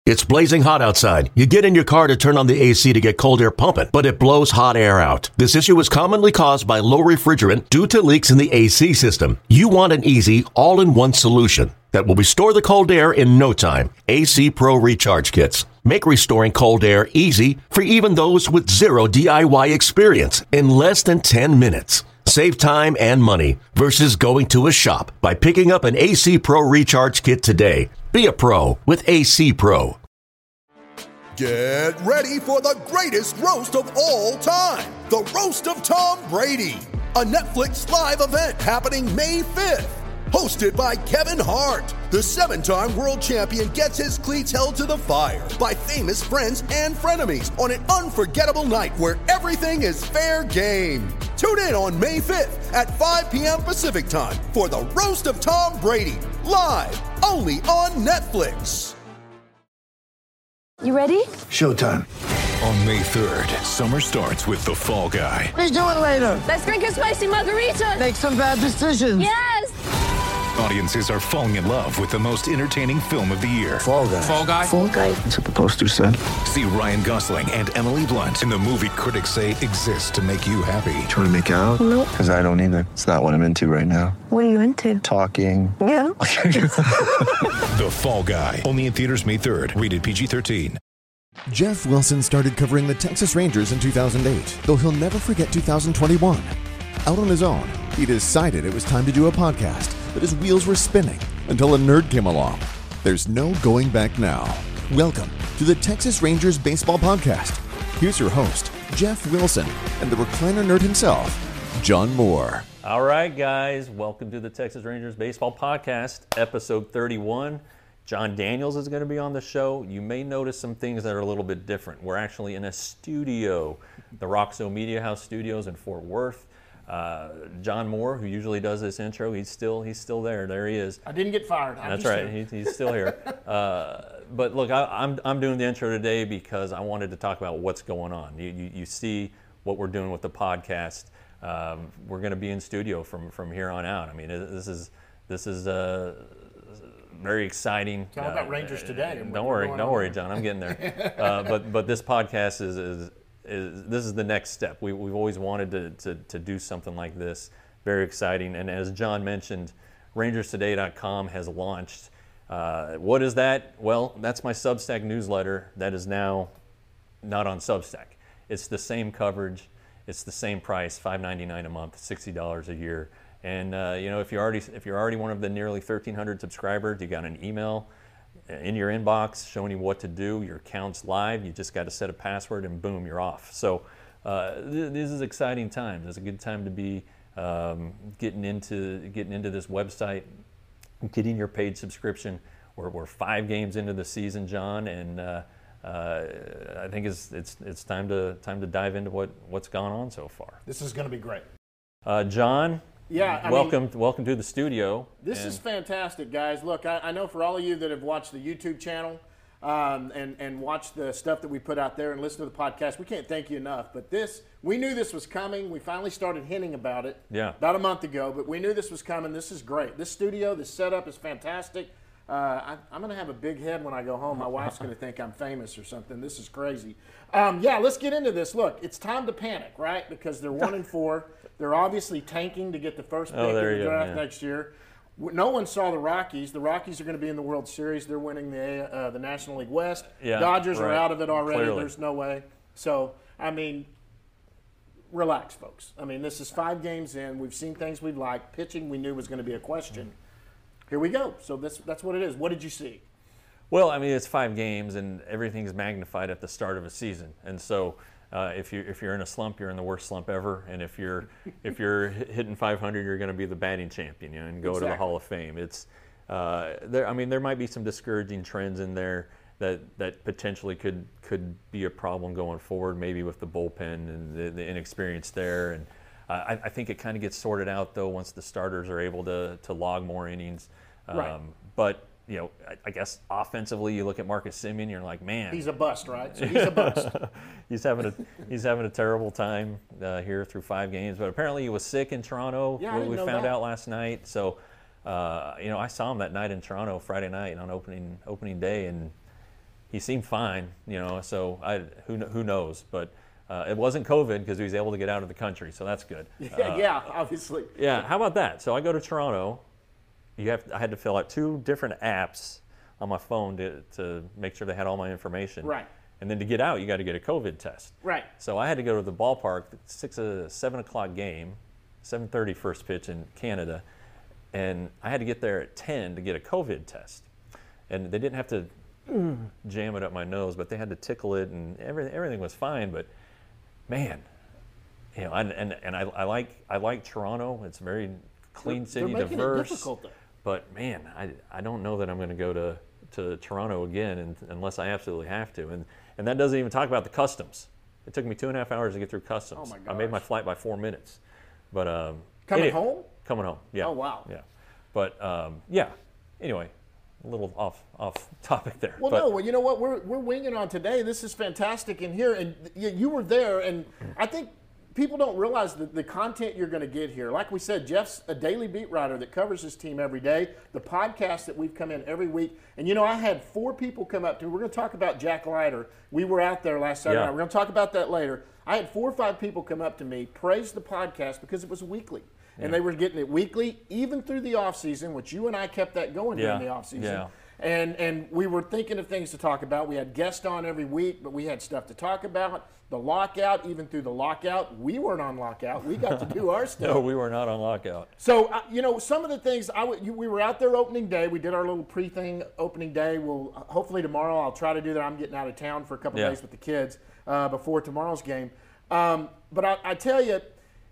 It's blazing hot outside. You get in your car to turn on the AC to get cold air pumping, but it blows hot air out. This issue is commonly caused by low refrigerant due to leaks in the AC system. You want an easy, all-in-one solution that will restore the cold air in no time. AC Pro Recharge Kits make restoring cold air easy for even those with zero DIY experience in less than 10 minutes. Save time and money versus going to a shop by picking up an AC Pro Recharge Kit today. Be a pro with AC Pro. Get ready for the greatest roast of all time, the Roast of Tom Brady, a Netflix live event happening May 5th. Hosted by Kevin Hart, the 7-time world champion gets his cleats held to the fire by famous friends and frenemies on an unforgettable night where everything is fair game. Tune in on May 5th at 5 p.m. Pacific time for the Roast of Tom Brady, live only on Netflix. You ready? Showtime. On May 3rd, summer starts with The Fall Guy. Let's do it later. Let's drink a spicy margarita. Make some bad decisions. Yes. Audiences are falling in love with the most entertaining film of the year. Fall Guy. Fall Guy? Fall guy. That's what the poster said. See Ryan Gosling and Emily Blunt in the movie critics say exists to make you happy. Trying to make it out? Nope. Because I don't either. It's not what I'm into right now. What are you into? Talking. Yeah. The Fall Guy. Only in theaters May 3rd. Rated PG-13. Jeff Wilson started covering the Texas Rangers in 2008, though he'll never forget 2021. Out on his own, he decided it was time to do a podcast, but his wheels were spinning until a nerd came along. There's no going back now. Welcome to the Texas Rangers Baseball Podcast. Here's your host, Jeff Wilson, and the recliner nerd himself, John Moore. All right, guys, welcome to the Texas Rangers Baseball Podcast, episode 31. John Daniels is going to be on the show. You may notice some things that are a little bit different. We're actually in a studio, the Roxo Media House Studios in Fort Worth. John Moore, who usually does this intro, he's still there. There he is. I didn't get fired. That's right. He's still here. But look, I'm doing the intro today because I wanted to talk about what's going on. You see what we're doing with the podcast. We're going to be in studio from here on out. I mean, this is very exciting. Tell about Rangers today. Don't worry, John. I'm getting there. But this podcast is this is the next step. We've always wanted to do something like this. Very exciting. And as John mentioned, RangersToday.com has launched. What is that? Well, that's my Substack newsletter that is now not on Substack. It's the same coverage. It's the same price, $5.99 a month, $60 a year. And if you're already one of the nearly 1,300 subscribers, you got an email in your inbox showing you what to do. Your account's live. You just got to set a password, and boom, you're off. So this is exciting times. It's a good time to be getting into this website, getting your paid subscription. We're 5 games into the season, John, and I think it's time to dive into what's gone on so far. This is going to be great. John. Yeah, welcome to the studio. This is fantastic, guys. Look, I know for all of you that have watched the YouTube channel and watched the stuff that we put out there and listened to the podcast, we can't thank you enough. But we knew this was coming. We finally started hinting about it about a month ago, but we knew this was coming. This is great. This studio, this setup is fantastic. I'm going to have a big head when I go home. My wife's going to think I'm famous or something. This is crazy. Let's get into this. Look, it's time to panic, right? Because they're 1-4. They're obviously tanking to get the first pick in the draft next year. No one saw the Rockies. The Rockies are going to be in the World Series. They're winning the National League West. Dodgers are out of it already. Clearly. There's no way. So, relax, folks. This is 5 games in. We've seen things we'd like. Pitching we knew was going to be a question. Here we go. So that's what it is. What did you see? Well, it's 5 games, and everything's magnified at the start of a season. And so if you're in a slump, you're in the worst slump ever. And if you're hitting 500, you're going to be the batting champion, and go to the Hall of Fame. It's there might be some discouraging trends in there that potentially could be a problem going forward, maybe with the bullpen and the inexperience there. And I think it kind of gets sorted out, though, once the starters are able to log more innings. Right. But I guess offensively, you look at Marcus Semien, you're like, man, he's a bust, right? So he's a bust. he's having a terrible time here through 5 games. But apparently, he was sick in Toronto. Yeah, we found out last night. So, I saw him that night in Toronto, Friday night on opening day, and he seemed fine, so who knows? But it wasn't COVID because he was able to get out of the country, so that's good. Yeah, obviously. Yeah, how about that? So I go to Toronto. I had to fill out 2 different apps on my phone to make sure they had all my information. Right. And then to get out, you got to get a COVID test. Right. So I had to go to the ballpark, 7 o'clock game, 7:30 first pitch in Canada, and I had to get there at 10 to get a COVID test. And they didn't have to jam it up my nose, but they had to tickle it, and everything was fine. But man, I like Toronto. It's a very clean city, they're making diverse. It difficult, though. But man, I don't know that I'm going to go to Toronto again unless I absolutely have to. And that doesn't even talk about the customs. It took me 2.5 hours to get through customs. Oh my gosh. I made my flight by 4 minutes. But Coming home? Coming home, yeah. Oh, wow. Yeah. But anyway, a little off topic there. Well, you know what? We're winging on today. This is fantastic in here. And you were there, and I think people don't realize the content you're going to get here. Like we said, Jeff's a daily beat writer that covers his team every day. The podcast that we've come in every week. And, I had 4 people come up to me. We're going to talk about Jack Leiter. We were out there last Saturday night. We're going to talk about that later. I had 4 or 5 people come up to me, praise the podcast because it was weekly. Yeah. And they were getting it weekly, even through the offseason, which you and I kept that going during the offseason. Yeah. And we were thinking of things to talk about. We had guests on every week, but we had stuff to talk about. The lockout, even through the lockout, we weren't on lockout. We got to do our stuff. No, we were not on lockout. So, some of the things, we were out there opening day. We did our little pre-thing opening day. We'll hopefully tomorrow I'll try to do that. I'm getting out of town for a couple of days with the kids before tomorrow's game. But I tell you,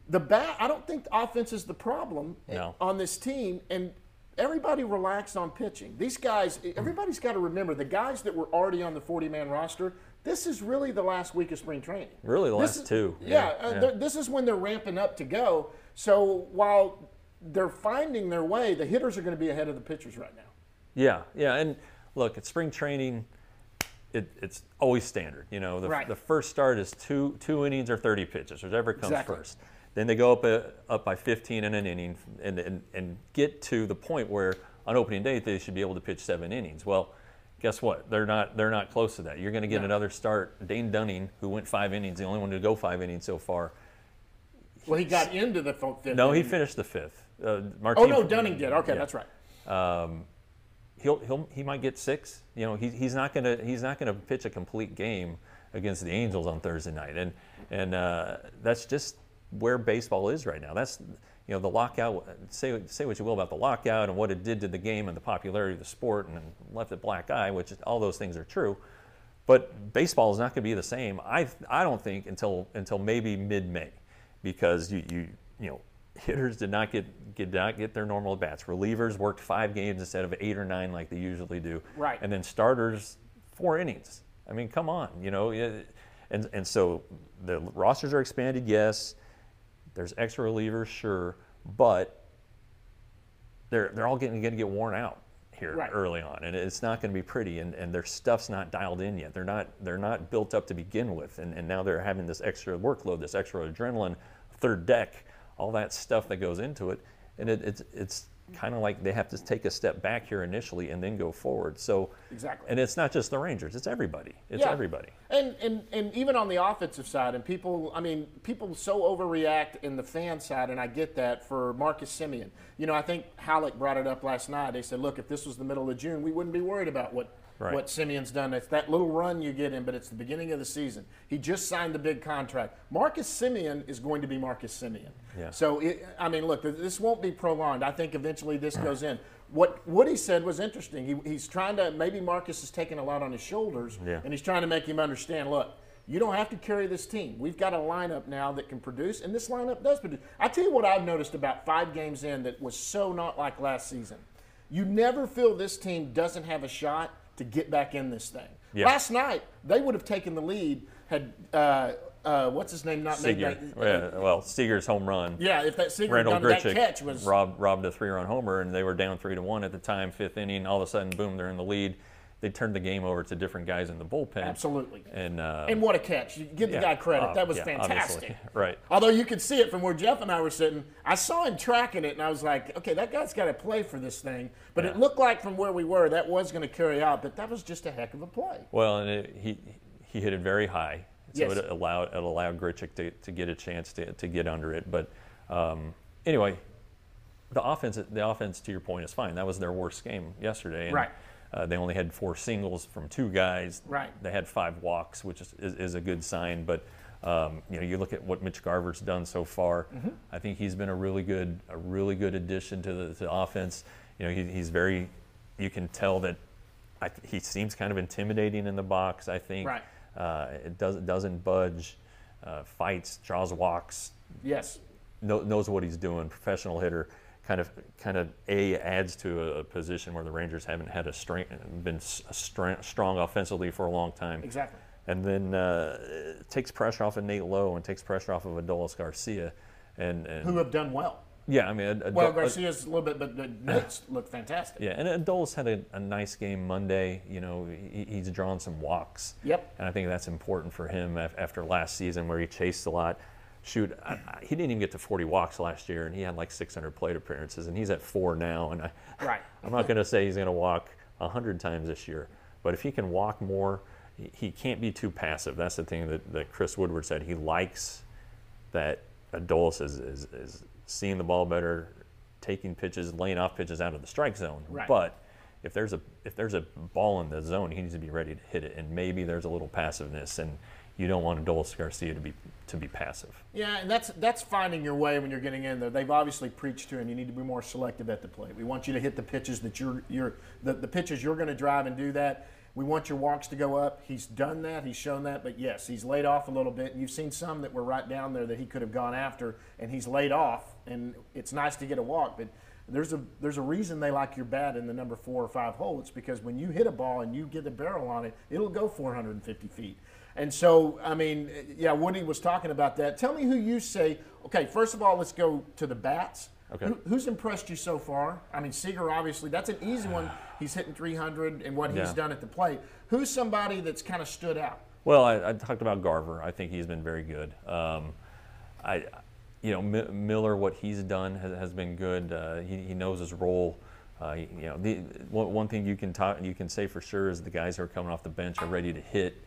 I don't think the offense is the problem on this team. And everybody relax on pitching. These guys, everybody's got to remember, the guys that were already on the 40-man roster, this is really the last week of spring training. Really, the last 2. This is when they're ramping up to go. So while they're finding their way, the hitters are going to be ahead of the pitchers right now. Yeah. And look, at spring training, it's always standard. The first start is 2 innings or 30 pitches, whichever comes first. Then they go up by 15 in an inning and get to the point where on opening day they should be able to pitch 7 innings. Well, guess what? They're not close to that. You're going to get another start. Dane Dunning, who went 5 innings, the only one to go 5 innings so far. Well, he got into the 5th. No, he finished the 5th. Dunning did. Okay, that's right. He might get 6. He's not gonna pitch a complete game against the Angels on Thursday night, and that's just where baseball is right now. That's the lockout. Say what you will about the lockout and what it did to the game and the popularity of the sport and left it black eye, which all those things are true. But baseball is not going to be the same. I don't think until maybe mid-May, because hitters did not get their normal at bats. Relievers worked 5 games instead of 8 or 9 like they usually do. Right. And then starters 4 innings. I mean, come on, And so the rosters are expanded, yes. There's extra relievers, sure, but they're all going to get worn out here early on, and it's not going to be pretty. And their stuff's not dialed in yet. They're not built up to begin with, and now they're having this extra workload, this extra adrenaline, third deck, all that stuff that goes into it, and it's kind of like they have to take a step back here initially and then go forward. So exactly. And it's not just the Rangers; it's everybody. Everybody. And even on the offensive side, and people so overreact in the fan side, and I get that, for Marcus Semien. I think Halleck brought it up last night. They said, look, if this was the middle of June, we wouldn't be worried about what Semien's done. It's that little run you get in, but it's the beginning of the season. He just signed the big contract. Marcus Semien is going to be Marcus Semien. Yeah. So, look, this won't be prolonged. I think eventually this goes in. What Woody said was interesting. He's trying to, maybe Marcus is taking a lot on his shoulders, and he's trying to make him understand, look, you don't have to carry this team. We've got a lineup now that can produce, and this lineup does produce. I tell you what I've noticed about 5 games in that was so not like last season. You never feel this team doesn't have a shot to get back in this thing. Yeah. Last night, they would have taken the lead had what's his name not made that. Seager's home run. Yeah, if that Seager done that catch was robbed a 3-run homer, and they were down 3-1 at the time, 5th inning. All of a sudden, boom, they're in the lead. they turned the game over to different guys in the bullpen. Absolutely. And what a catch. You give the guy credit. That was fantastic. Obviously. Right. Although you could see it from where Jeff and I were sitting. I saw him tracking it, and I was like, okay, that guy's got to play for this thing. But it looked like from where we were that was going to carry out, but that was just a heck of a play. Well, and he hit it very high. So Yes. it allowed Grichuk to get a chance to get under it. But anyway, the offense, to your point, is fine. That was their worst game yesterday. And, right. They only had 4 singles from 2 guys. Right. They had 5 walks, which is a good sign. But you look at what Mitch Garver's done so far. Mm-hmm. I think he's been a really good addition to the offense. He's very. You can tell that he seems kind of intimidating in the box. I think. Right. It doesn't budge. Fights, draws walks. Yes. Knows what he's doing. Professional hitter. Kind of adds to a position where the Rangers haven't had been strong offensively for a long time. Exactly. And then takes pressure off of Nate Lowe and takes pressure off of Adolis Garcia, and who have done well. Yeah, I mean, Garcia's a little bit, but the Nate's looked fantastic. Yeah, and Adolis had a nice game Monday. He's drawn some walks. Yep. And I think that's important for him after last season where he chased a lot. Shoot, he didn't even get to 40 walks last year, and he had like 600 plate appearances, and he's at 4 now. And I'm not going to say he's going to walk 100 times this year, but if he can walk more, he can't be too passive. That's the thing that Chris Woodward said. He likes that Adolis is seeing the ball better, taking pitches, laying off pitches out of the strike zone. Right. But if there's a ball in the zone, he needs to be ready to hit it, and maybe there's a little passiveness, and you don't want Adolis Garcia to be passive. Yeah, and that's finding your way when you're getting in there. They've obviously preached to him. You need to be more selective at the plate. We want you to hit the pitches that the pitches you're going to drive and do that. We want your walks to go up. He's done that. He's shown that. But yes, he's laid off a little bit. And you've seen some that were right down there that he could have gone after, and he's laid off. And it's nice to get a walk, but there's a reason they like your bat in the number 4 or 5 hole. It's because when you hit a ball and you get a barrel on it, it'll go 450 feet. And so, I mean, yeah, Woody was talking about that. Tell me who you say. Okay, first of all, let's go to the bats. Okay. Who's impressed you so far? I mean, Seager, obviously, that's an easy one. He's hitting 300 and what he's done at the plate. Who's somebody that's kind of stood out? Well, I talked about Garver. I think he's been very good. Miller, what he's done has been good. He knows his role. One thing you can say for sure is the guys who are coming off the bench are ready to hit.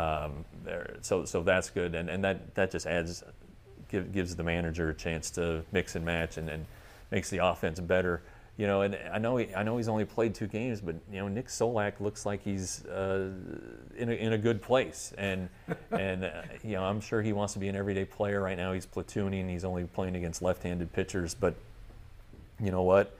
So that's good, and that just gives the manager a chance to mix and match and makes the offense better. And I know he's only played 2 games, but Nick Solak looks like he's in a good place, and I'm sure he wants to be an everyday player right now. He's platooning. He's only playing against left-handed pitchers, but you know what?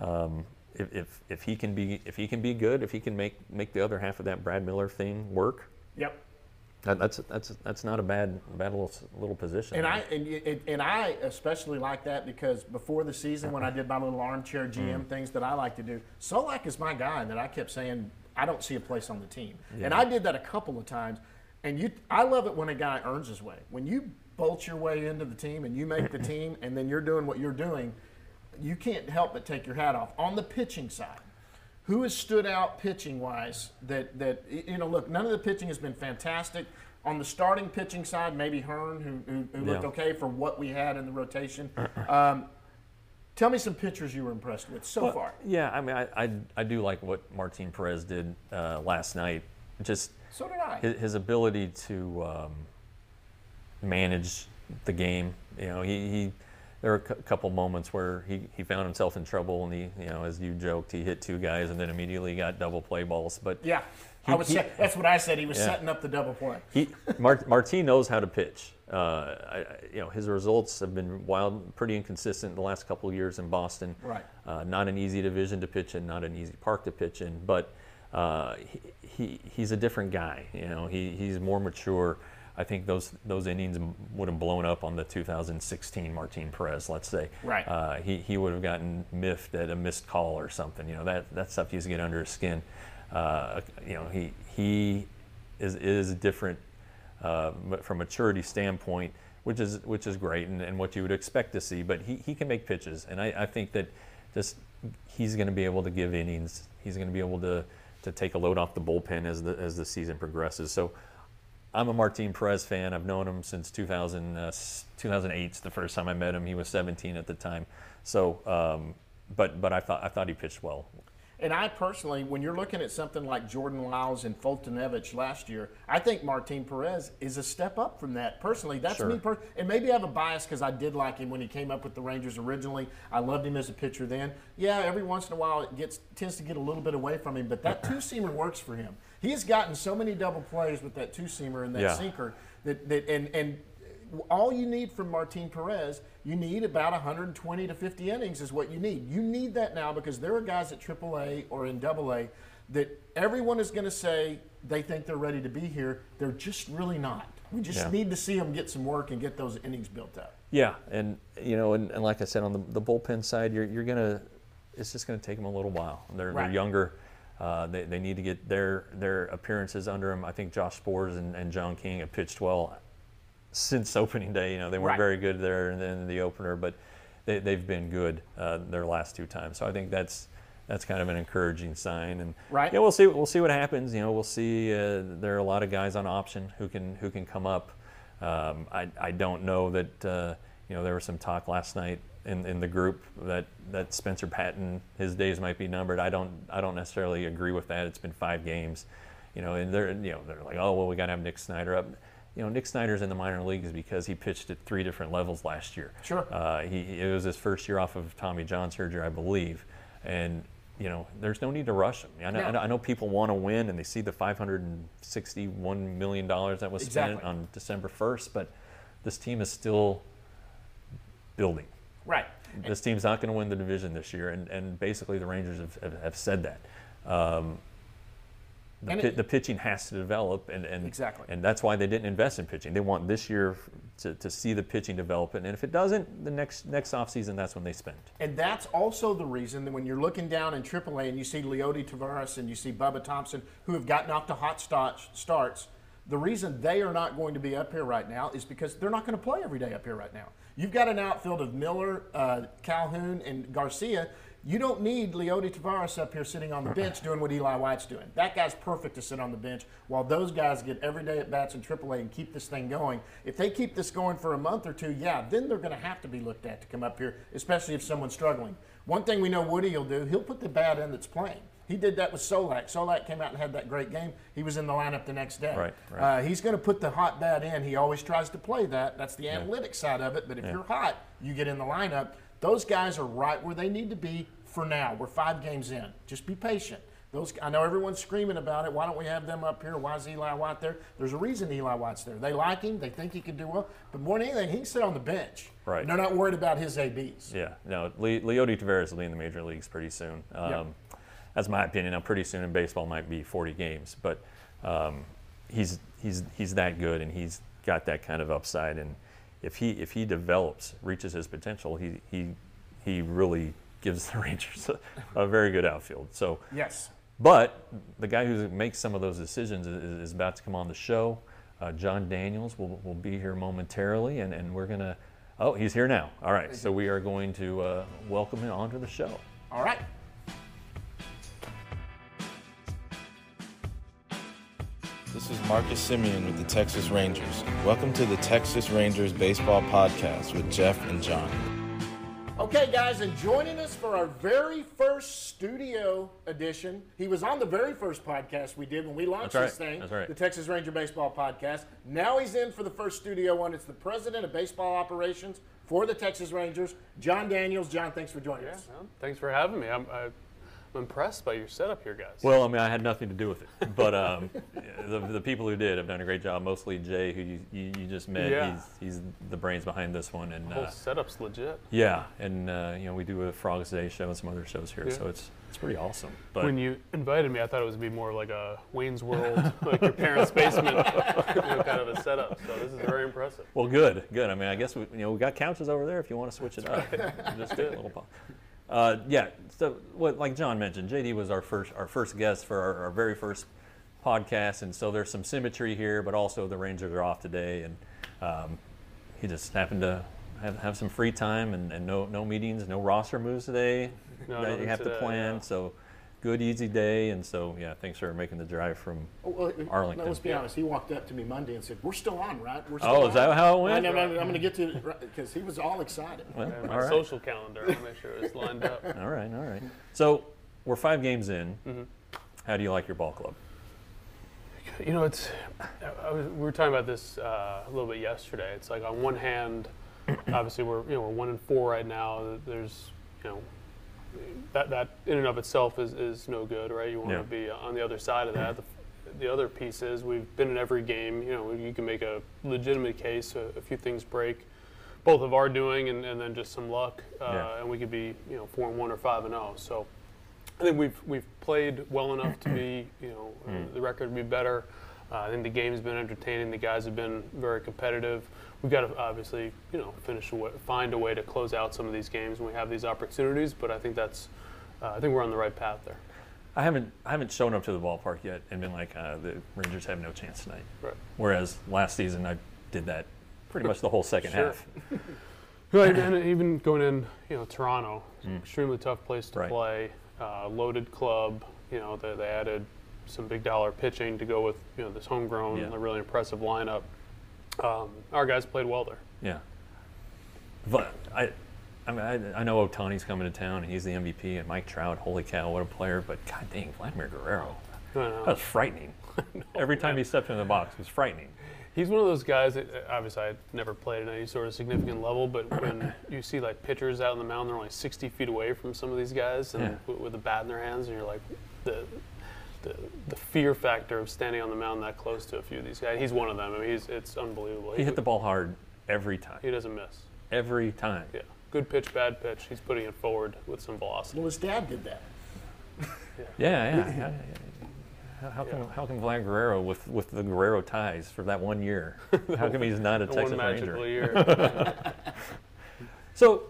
If he can be good, if he can make the other half of that Brad Miller thing work. Yep. That's not a bad little position. And I especially like that because before the season when I did my little armchair GM things that I like to do, Solak is my guy that I kept saying I don't see a place on the team. Yeah. And I did that a couple of times. And I love it when a guy earns his way. When you bolt your way into the team and you make the team and then you're doing what you're doing, you can't help but take your hat off. On the pitching side, who has stood out pitching-wise that look, none of the pitching has been fantastic. On the starting pitching side, maybe Hearn, who looked okay for what we had in the rotation. Tell me some pitchers you were impressed with so far. Yeah, I mean, I do like what Martin Perez did last night. So did I. His ability to manage the game. There were a couple moments where he found himself in trouble, and as you joked, he hit 2 guys and then immediately got double play balls. But yeah, that's what I said. He was setting up the double play. Martin knows how to pitch. His results have been pretty inconsistent the last couple of years in Boston. Right. Not an easy division to pitch in, not an easy park to pitch in, but he's a different guy. He's more mature. I think those innings would have blown up on the 2016 Martin Perez, let's say. Right. He would have gotten miffed at a missed call or something. That stuff used to get under his skin. He is different from a maturity standpoint, which is great and what you would expect to see. But he can make pitches, and I think that he's going to be able to give innings. He's going to be able to take a load off the bullpen as the season progresses. So I'm a Martin Perez fan. I've known him since 2008. The first time I met him, he was 17 at the time. So, but I thought he pitched well. And I personally, when you're looking at something like Jordan Lyles and Foltynewicz last year, I think Martin Perez is a step up from that. Personally, that's Sure. me. And maybe I have a bias because I did like him when he came up with the Rangers originally. I loved him as a pitcher then. Yeah, every once in a while it tends to get a little bit away from him, but that two-seamer works for him. He has gotten so many double plays with that two-seamer and that sinker and all you need from Martin Perez, you need about 120 to 50 innings is what you need. You need that now because there are guys at AAA or in AA that everyone is going to say they think they're ready to be here. They're just really not. We just need to see them get some work and get those innings built up. Yeah, and and like I said, on the bullpen side, it's just gonna take them a little while. They're younger. They need to get their appearances under them. I think Josh Sborz and John King have pitched well since opening day. They weren't very good there in the opener, but they've been good their last two times. So I think that's kind of an encouraging sign. And we'll see what happens. We'll see. There are a lot of guys on option who can come up. I don't know that there was some talk last night in the group that Spencer Patton, his days might be numbered. I don't necessarily agree with that. It's been 5 games, and they're like, oh well, we got to have Nick Snyder up. Nick Snyder's in the minor leagues because he pitched at 3 different levels last year. Sure. It was his first year off of Tommy John surgery, I believe, and there's no need to rush him. I know people want to win, and they see the $561 million that was spent on December 1st, but this team is still building. Right. This team's not going to win the division this year, and basically the Rangers have said that. The pitching has to develop, and that's why they didn't invest in pitching. They want this year to see the pitching develop, and if it doesn't, the next offseason, that's when they spend. And that's also the reason that when you're looking down in AAA and you see Leody Taveras and you see Bubba Thompson, who have gotten off to hot starts, the reason they are not going to be up here right now is because they're not going to play every day up here right now. You've got an outfield of Miller, Calhoun, and Garcia. You don't need Leody Taveras up here sitting on the bench doing what Eli White's doing. That guy's perfect to sit on the bench while those guys get everyday at-bats in AAA and keep this thing going. If they keep this going for a month or two, then they're going to have to be looked at to come up here, especially if someone's struggling. One thing we know Woody will do, he'll put the bat in that's playing. He did that with Solak. Solak came out and had that great game. He was in the lineup the next day. Right. He's going to put the hot bat in. He always tries to play that. That's the analytics side of it. But if you're hot, you get in the lineup. Those guys are right where they need to be for now. We're 5 games in. Just be patient. I know everyone's screaming about it. Why don't we have them up here? Why is Eli White there? There's a reason Eli White's there. They like him. They think he can do well. But more than anything, he can sit on the bench. Right. And they're not worried about his ABs. Yeah. No, Leody Taveras will be in the major leagues pretty soon. That's my opinion. Now, pretty soon in baseball might be 40 games, but he's that good, and he's got that kind of upside. And if he develops, reaches his potential, he really gives the Rangers a very good outfield. So yes. But the guy who makes some of those decisions is about to come on the show. John Daniels will be here momentarily, and we're gonna. Oh, he's here now. All right, so we are going to welcome him onto the show. All right. This is Marcus Simeon with the Texas Rangers. Welcome to the Texas Rangers Baseball Podcast with Jeff and John. Okay, guys, and joining us for our very first studio edition. He was on the very first podcast we did when we launched this thing, the Texas Ranger Baseball Podcast. Now he's in for the first studio one. It's the president of baseball operations for the Texas Rangers, John Daniels. John, thanks for joining us. Thanks for having me. I'm impressed by your setup here, guys. Well, I mean, I had nothing to do with it, but the people who did have done a great job. Mostly Jay, who you just met. Yeah. He's the brains behind this one, and the whole setup's legit. Yeah, and we do a Frogs Day show and some other shows here, so it's pretty awesome. But when you invited me, I thought it was be more like a Wayne's World, like your parents' basement, kind of a setup. So this is very impressive. Well, good. I mean, I guess we got couches over there if you want to switch it up. Just do a little pop. So like John mentioned, JD was our first guest for our very first podcast, and so there's some symmetry here, but also the Rangers are off today, and he just happened to have some free time and no meetings, no roster moves today that you have to plan. So good, easy day, and so yeah, thanks for making the drive from Arlington. Let's be honest. He walked up to me Monday and said, "We're still on, right? We're still Oh, on." is that how it went? I'm going to get to it because he was all excited. Well, My all right. social calendar. I'll make sure it's lined up. All right. So we're 5 games in. Mm-hmm. How do you like your ball club? You know, we were talking about this a little bit yesterday. It's like on one hand, obviously we're 1-4 right now. There's that in and of itself is no good, right? You want to be on the other side of that. The other piece is we've been in every game. You can make a legitimate case. A few things break, both of our doing and then just some luck, and we could be 4-1 or 5-0. So I think we've played well enough to be the record would be better. I think the game's been entertaining. The guys have been very competitive. We've got to obviously find a way to close out some of these games when we have these opportunities. But I think I think we're on the right path there. I haven't shown up to the ballpark yet and been like, the Rangers have no chance tonight. Right. Whereas last season I did that pretty much the whole second half. Right, and even going in, Toronto, extremely tough place to play. Loaded club. They added some big dollar pitching to go with this homegrown, a really impressive lineup. Our guys played well there. Yeah. But I know Ohtani's coming to town and he's the MVP, and Mike Trout, holy cow, what a player! But god dang, Vladimir Guerrero, that was frightening. Every time he stepped in the box, it was frightening. He's one of those guys that, obviously, I never played at any sort of significant level, but when you see like pitchers out on the mound, they're only 60 feet away from some of these guys, and with a bat in their hands, and you're like, the fear factor of standing on the mound that close to a few of these guys. He's one of them. I mean, it's unbelievable. He hit the ball hard every time. He doesn't miss. Every time. Yeah. Good pitch, bad pitch. He's putting it forward with some velocity. Well, his dad did that. Yeah. How can Vlad Guerrero with the Guerrero ties for that 1 year? How come he's not a Texas Ranger? One magical year. So,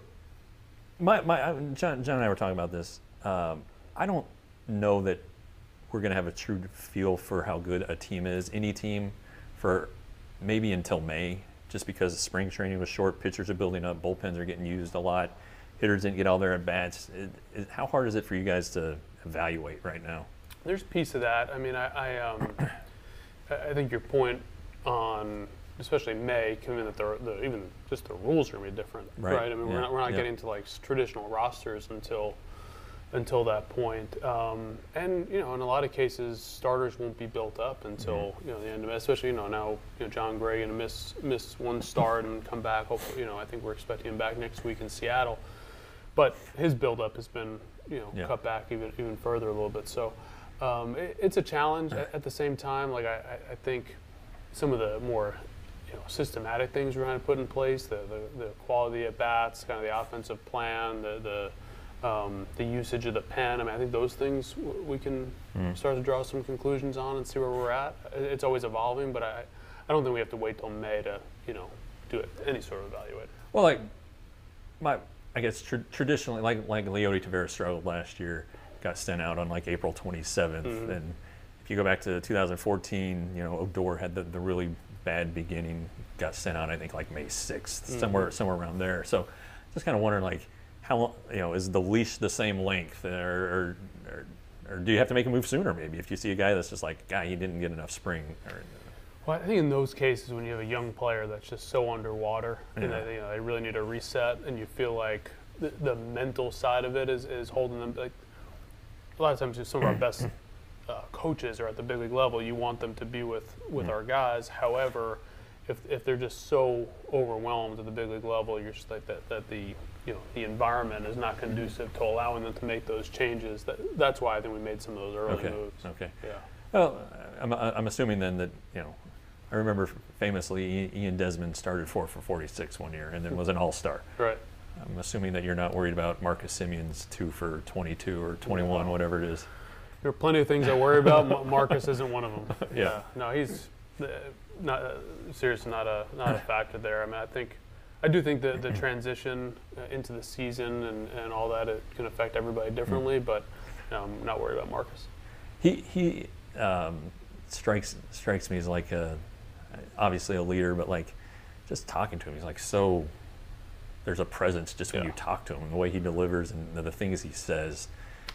John and I were talking about this. I don't know that we're going to have a true feel for how good a team is, any team, for maybe until May, just because spring training was short, pitchers are building up, bullpens are getting used a lot, hitters didn't get all their at-bats. How hard is it for you guys to evaluate right now? There's a piece of that. I mean, I think your point on, especially May, given that even just the rules are going to be different, right? I mean, we're not getting to like traditional rosters until that point, and in a lot of cases, starters won't be built up until the end of it. Especially now John Gray going to miss one start and come back. Hopefully, I think we're expecting him back next week in Seattle, but his build-up has been cut back even further a little bit. So. It's a challenge. At the same time, like I think some of the more systematic things we're trying to put in place, the quality at bats, kind of the offensive plan, the usage of the pen. I mean, I think those things we can start to draw some conclusions on and see where we're at. It's always evolving, but I don't think we have to wait till May to do any sort of evaluate. Well, I guess traditionally, like Leody Taveras struggled last year. Got sent out on like April 27th, and if you go back to 2014, Odor had the really bad beginning, got sent out I think like May 6th, somewhere around there. So just kind of wondering like how is the leash the same length, or do you have to make a move sooner maybe if you see a guy that's just like, he didn't get enough spring? Well, I think in those cases when you have a young player that's just so underwater and they really need a reset, and you feel like the mental side of it is holding them like. A lot of times, some of our best coaches are at the big league level. You want them to be with our guys. However, if they're just so overwhelmed at the big league level, you're just like that the environment is not conducive to allowing them to make those changes. That's why I think we made some of those early moves. Okay. Yeah. Well, I'm assuming then that I remember famously Ian Desmond started 4 for 46 one year and then was an all-star. Right. I'm assuming that you're not worried about Marcus Simeon's 2 for 22 or 21, whatever it is. There are plenty of things I worry about. Marcus isn't one of them. Yeah. No, he's not seriously not a factor there. I mean, I do think that the transition into the season and all that, it can affect everybody differently, but I'm not worried about Marcus. He strikes me as like obviously a leader, but like just talking to him, he's like so. There's a presence just when you talk to him, the way he delivers and the things he says.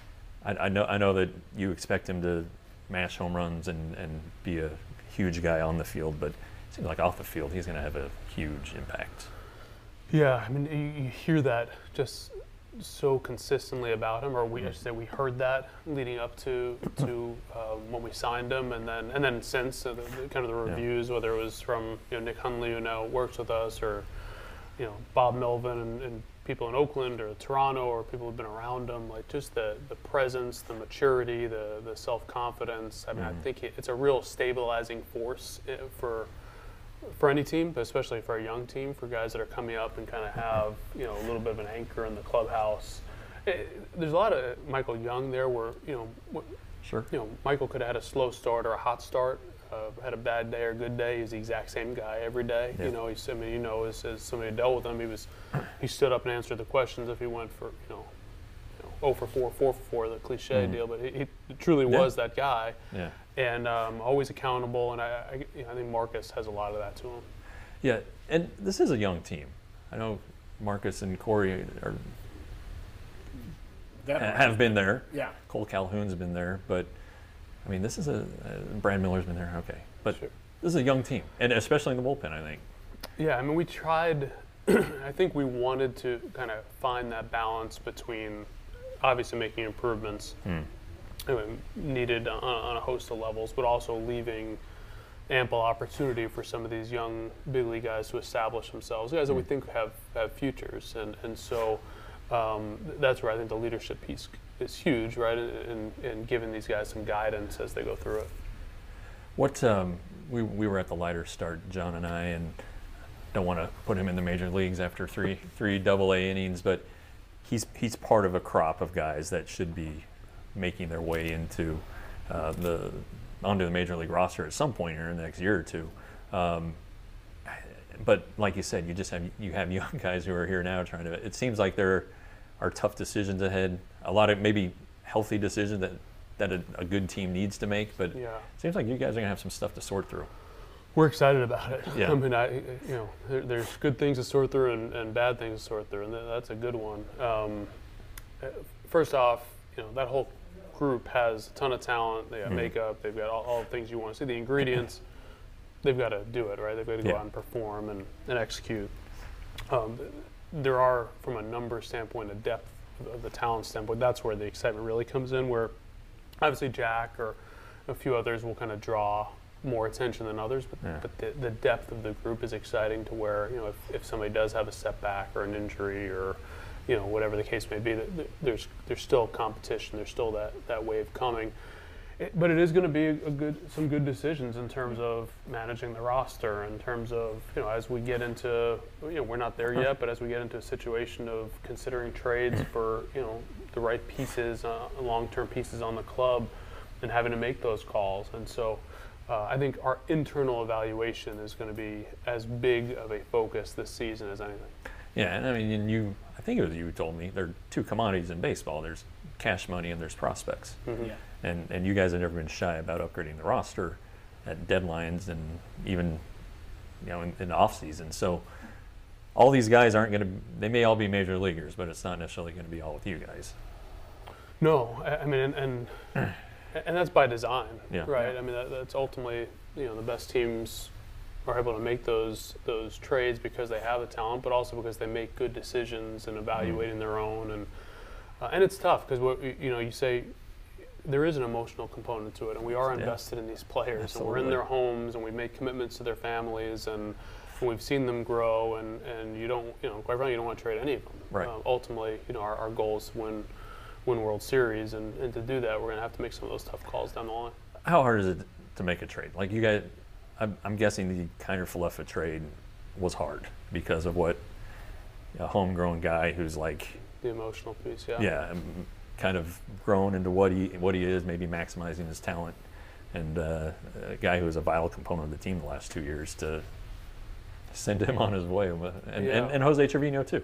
I know that you expect him to mash home runs and be a huge guy on the field, but it seems like off the field he's going to have a huge impact. Yeah, I mean, you hear that just so consistently about him, or we heard that leading up to when we signed him, and then since the kind of the reviews, whether it was from Nick Hundley, who now works with us, or Bob Melvin and people in Oakland or Toronto, or people who've been around him, like just the presence, the maturity, the self-confidence. I mean, I think it's a real stabilizing force for any team, but especially for a young team, for guys that are coming up and kind of have a little bit of an anchor in the clubhouse. There's a lot of Michael Young there where Michael could have had a slow start or a hot start, had a bad day or a good day. He's the exact same guy every day. Yeah. As somebody who dealt with him, he stood up and answered the questions if he went for 0 for 4, 4 for 4, the cliche deal, but he truly was that guy. Yeah. And always accountable, and I think Marcus has a lot of that to him. Yeah, and this is a young team. I know Marcus and Corey have been there. Yeah. Cole Calhoun's been there, but I mean, this is Brad Miller's been there. Okay, but this is a young team, and especially in the bullpen, I think. Yeah, I mean, we tried. I think we wanted to kind of find that balance between obviously making improvements. Needed on a host of levels, but also leaving ample opportunity for some of these young big league guys to establish themselves, guys that we think have futures, and so that's where I think the leadership piece is huge, right? And giving these guys some guidance as they go through it. What we were at the lighter start, John and I, and don't want to put him in the major leagues after three Double-A innings, but he's part of a crop of guys that should be making their way into onto the major league roster at some point in the next year or two. But like you said, you have young guys who are here now trying to. It seems like there are tough decisions ahead. A lot of maybe healthy decisions that a good team needs to make. But it seems like you guys are gonna have some stuff to sort through. We're excited about it. Yeah. I mean, there's good things to sort through and bad things to sort through, and that's a good one. First off, that whole group has a ton of talent. They got makeup. They've got all the things you want to see. The ingredients, they've got to do it, right? They've got to go out and perform and execute. There are, from a number standpoint, a depth of the talent standpoint, that's where the excitement really comes in, where obviously Jack or a few others will kind of draw more attention than others, but the depth of the group is exciting to where, if somebody does have a setback or an injury or whatever the case may be, there's still competition. There's still that wave coming. But it is going to be some good decisions in terms of managing the roster, in terms of, as we get into, we're not there yet, but as we get into a situation of considering trades for, the right pieces, long-term pieces on the club, and having to make those calls. And so I think our internal evaluation is going to be as big of a focus this season as anything. Yeah, and I mean, I think it was you who told me there are two commodities in baseball. There's cash money and there's prospects. Mm-hmm. Yeah. And you guys have never been shy about upgrading the roster at deadlines and even in the off season. So all these guys they may all be major leaguers, but it's not necessarily going to be all with you guys. No, I mean, and that's by design, right? Yeah. I mean, that's ultimately the best teams are able to make those trades because they have the talent, but also because they make good decisions and evaluating their own, and it's tough because you say there is an emotional component to it, and we are invested in these players. Absolutely. And we're in their homes, and we make commitments to their families, and we've seen them grow, and you don't, quite frankly, you don't want to trade any of them. Right. Ultimately, our goal is to win World Series, and to do that, we're going to have to make some of those tough calls down the line. How hard is it to make a trade? Like you guys, I'm guessing the Kiner-Falefa trade was hard because of what a homegrown guy who's like the emotional piece, kind of grown into what he is, maybe maximizing his talent, and a guy who was a vital component of the team the last 2 years to send him on his way, and Jose Trevino too.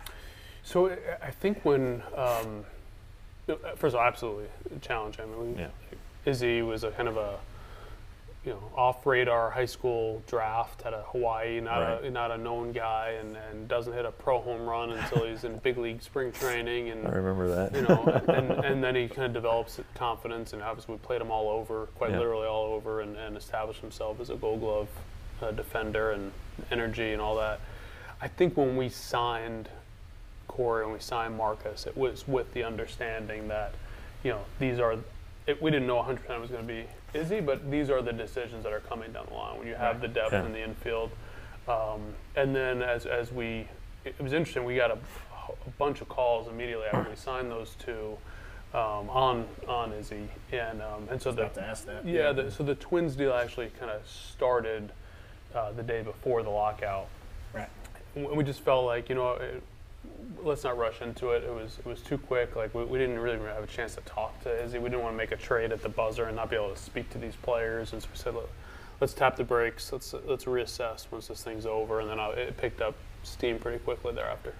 So I think when first of all, absolutely challenging. I mean, Izzy was a kind of off radar high school draft out of Hawaii, not a known guy, and doesn't hit a pro home run until he's in big league spring training. And I remember that. And then he kind of develops confidence, and obviously we played him all over, quite literally all over, and established himself as a Gold Glove defender and energy and all that. I think when we signed Corey and we signed Marcus, it was with the understanding that, these are. We didn't know 100% it was going to be Izzy, but these are the decisions that are coming down the line when you have the depth in the infield. And then as it was interesting, we got a bunch of calls immediately after we signed those two on Izzy, and so so the Twins deal actually kind of started the day before the lockout. Right. We just felt like let's not rush into it. It was too quick. Like we didn't really have a chance to talk to Izzy. We didn't want to make a trade at the buzzer and not be able to speak to these players. And so we said, let's tap the brakes. Let's reassess once this thing's over. And then it picked up steam pretty quickly thereafter.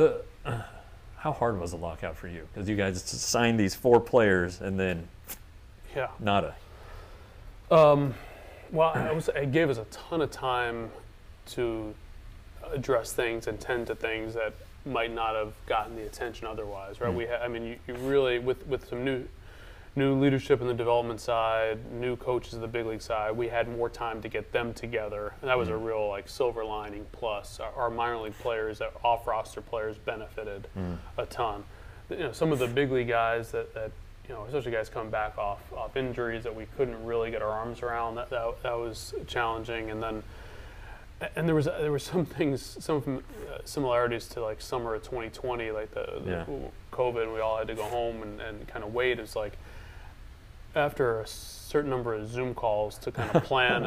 How hard was the lockout for you? Because you guys signed these 4 players and then nada. Well, it gave us a ton of time to address things and tend to things that might not have gotten the attention otherwise, right? You really with some new leadership in the development side, new coaches in the big league side, we had more time to get them together, and that was a real silver lining. Plus, our minor league players, off roster players, benefited a ton. Some of the big league guys that especially guys coming back off injuries that we couldn't really get our arms around. That was challenging, and there was some similarities to summer of 2020, the COVID, and we all had to go home and kind of wait. It's like after a certain number of Zoom calls to kind of plan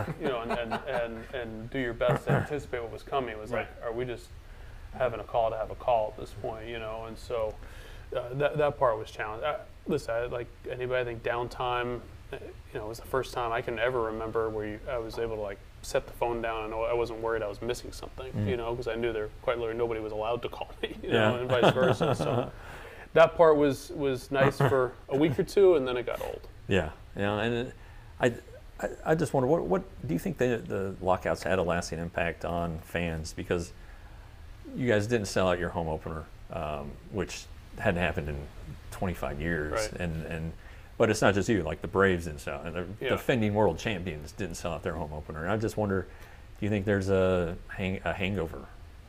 and and do your best to anticipate what was coming. It was are we just having a call to have a call at this point, And so that part was challenging. Listen, like anybody, I think downtime, was the first time I can ever remember where I was able to set the phone down and I wasn't worried I was missing something, because I knew there quite literally nobody was allowed to call me, and vice versa. So that part was nice for a week or two, and then it got old. And I just wonder, what do you think the lockouts had a lasting impact on fans? Because you guys didn't sell out your home opener, which hadn't happened in 25 years, right. But it's not just you. Like the Braves didn't sell, and the defending world champions didn't sell out their home opener. And I just wonder, do you think there's a hangover?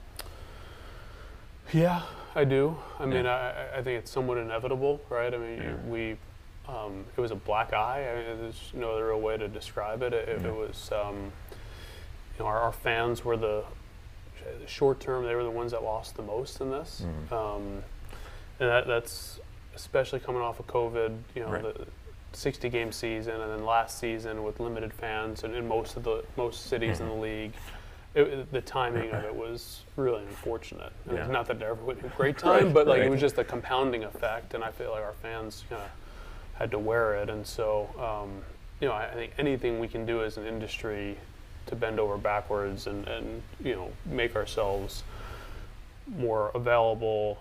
Yeah, I do. I mean, I think it's somewhat inevitable, right? I mean, it was a black eye. I mean, there's no other real way to describe it. It was, our fans were the short term. They were the ones that lost the most in this, and that's. Especially coming off of COVID, the 60-game season, and then last season with limited fans in most cities in the league, the timing of it was really unfortunate. Not that it ever would be a great time, but it was just a compounding effect, and I feel like our fans kind of had to wear it. And so, I think anything we can do as an industry to bend over backwards and make ourselves more available,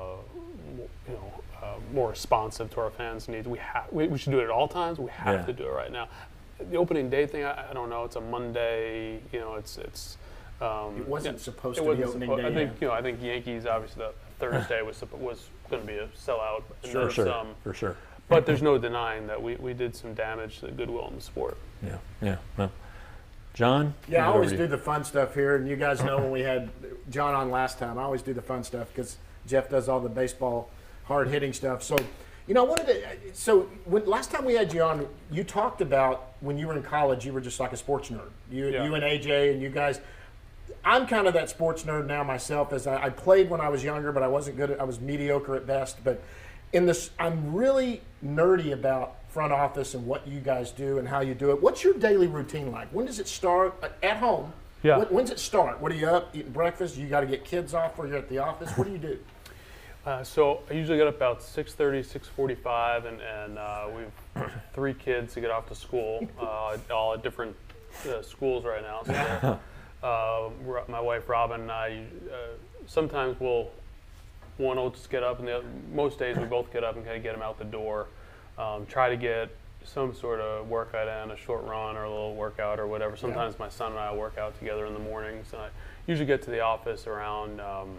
more responsive to our fans' needs. We should do it at all times. We have to do it right now. The opening day thing, I don't know. It's a Monday. It wasn't supposed to be opening day. I think Yankees, obviously that Thursday was going to be a sellout. For sure. But there's no denying that we did some damage to the goodwill in the sport. Yeah. Well, John? Yeah, I always do the fun stuff here, and you guys know when we had John on last time, I always do the fun stuff because Jeff does all the baseball hard-hitting stuff. So, last time we had you on, you talked about when you were in college, you were just like a sports nerd. You and AJ and you guys. I'm kind of that sports nerd now myself, as I played when I was younger, but I wasn't good. I was mediocre at best. But I'm really nerdy about front office and what you guys do and how you do it. What's your daily routine like? When does it start at home? Yeah. When does it start? What are you up, eating breakfast? You got to get kids off or you're at the office? What do you do? So I usually get up about 6:30, 6:45, and we've 3 kids to get off to school, all at different schools right now. So my wife Robin and I sometimes one will just get up, and most days we both get up and kind of get them out the door. Try to get some sort of workout in, a short run or a little workout or whatever. Sometimes my son and I work out together in the mornings. And I usually get to the office around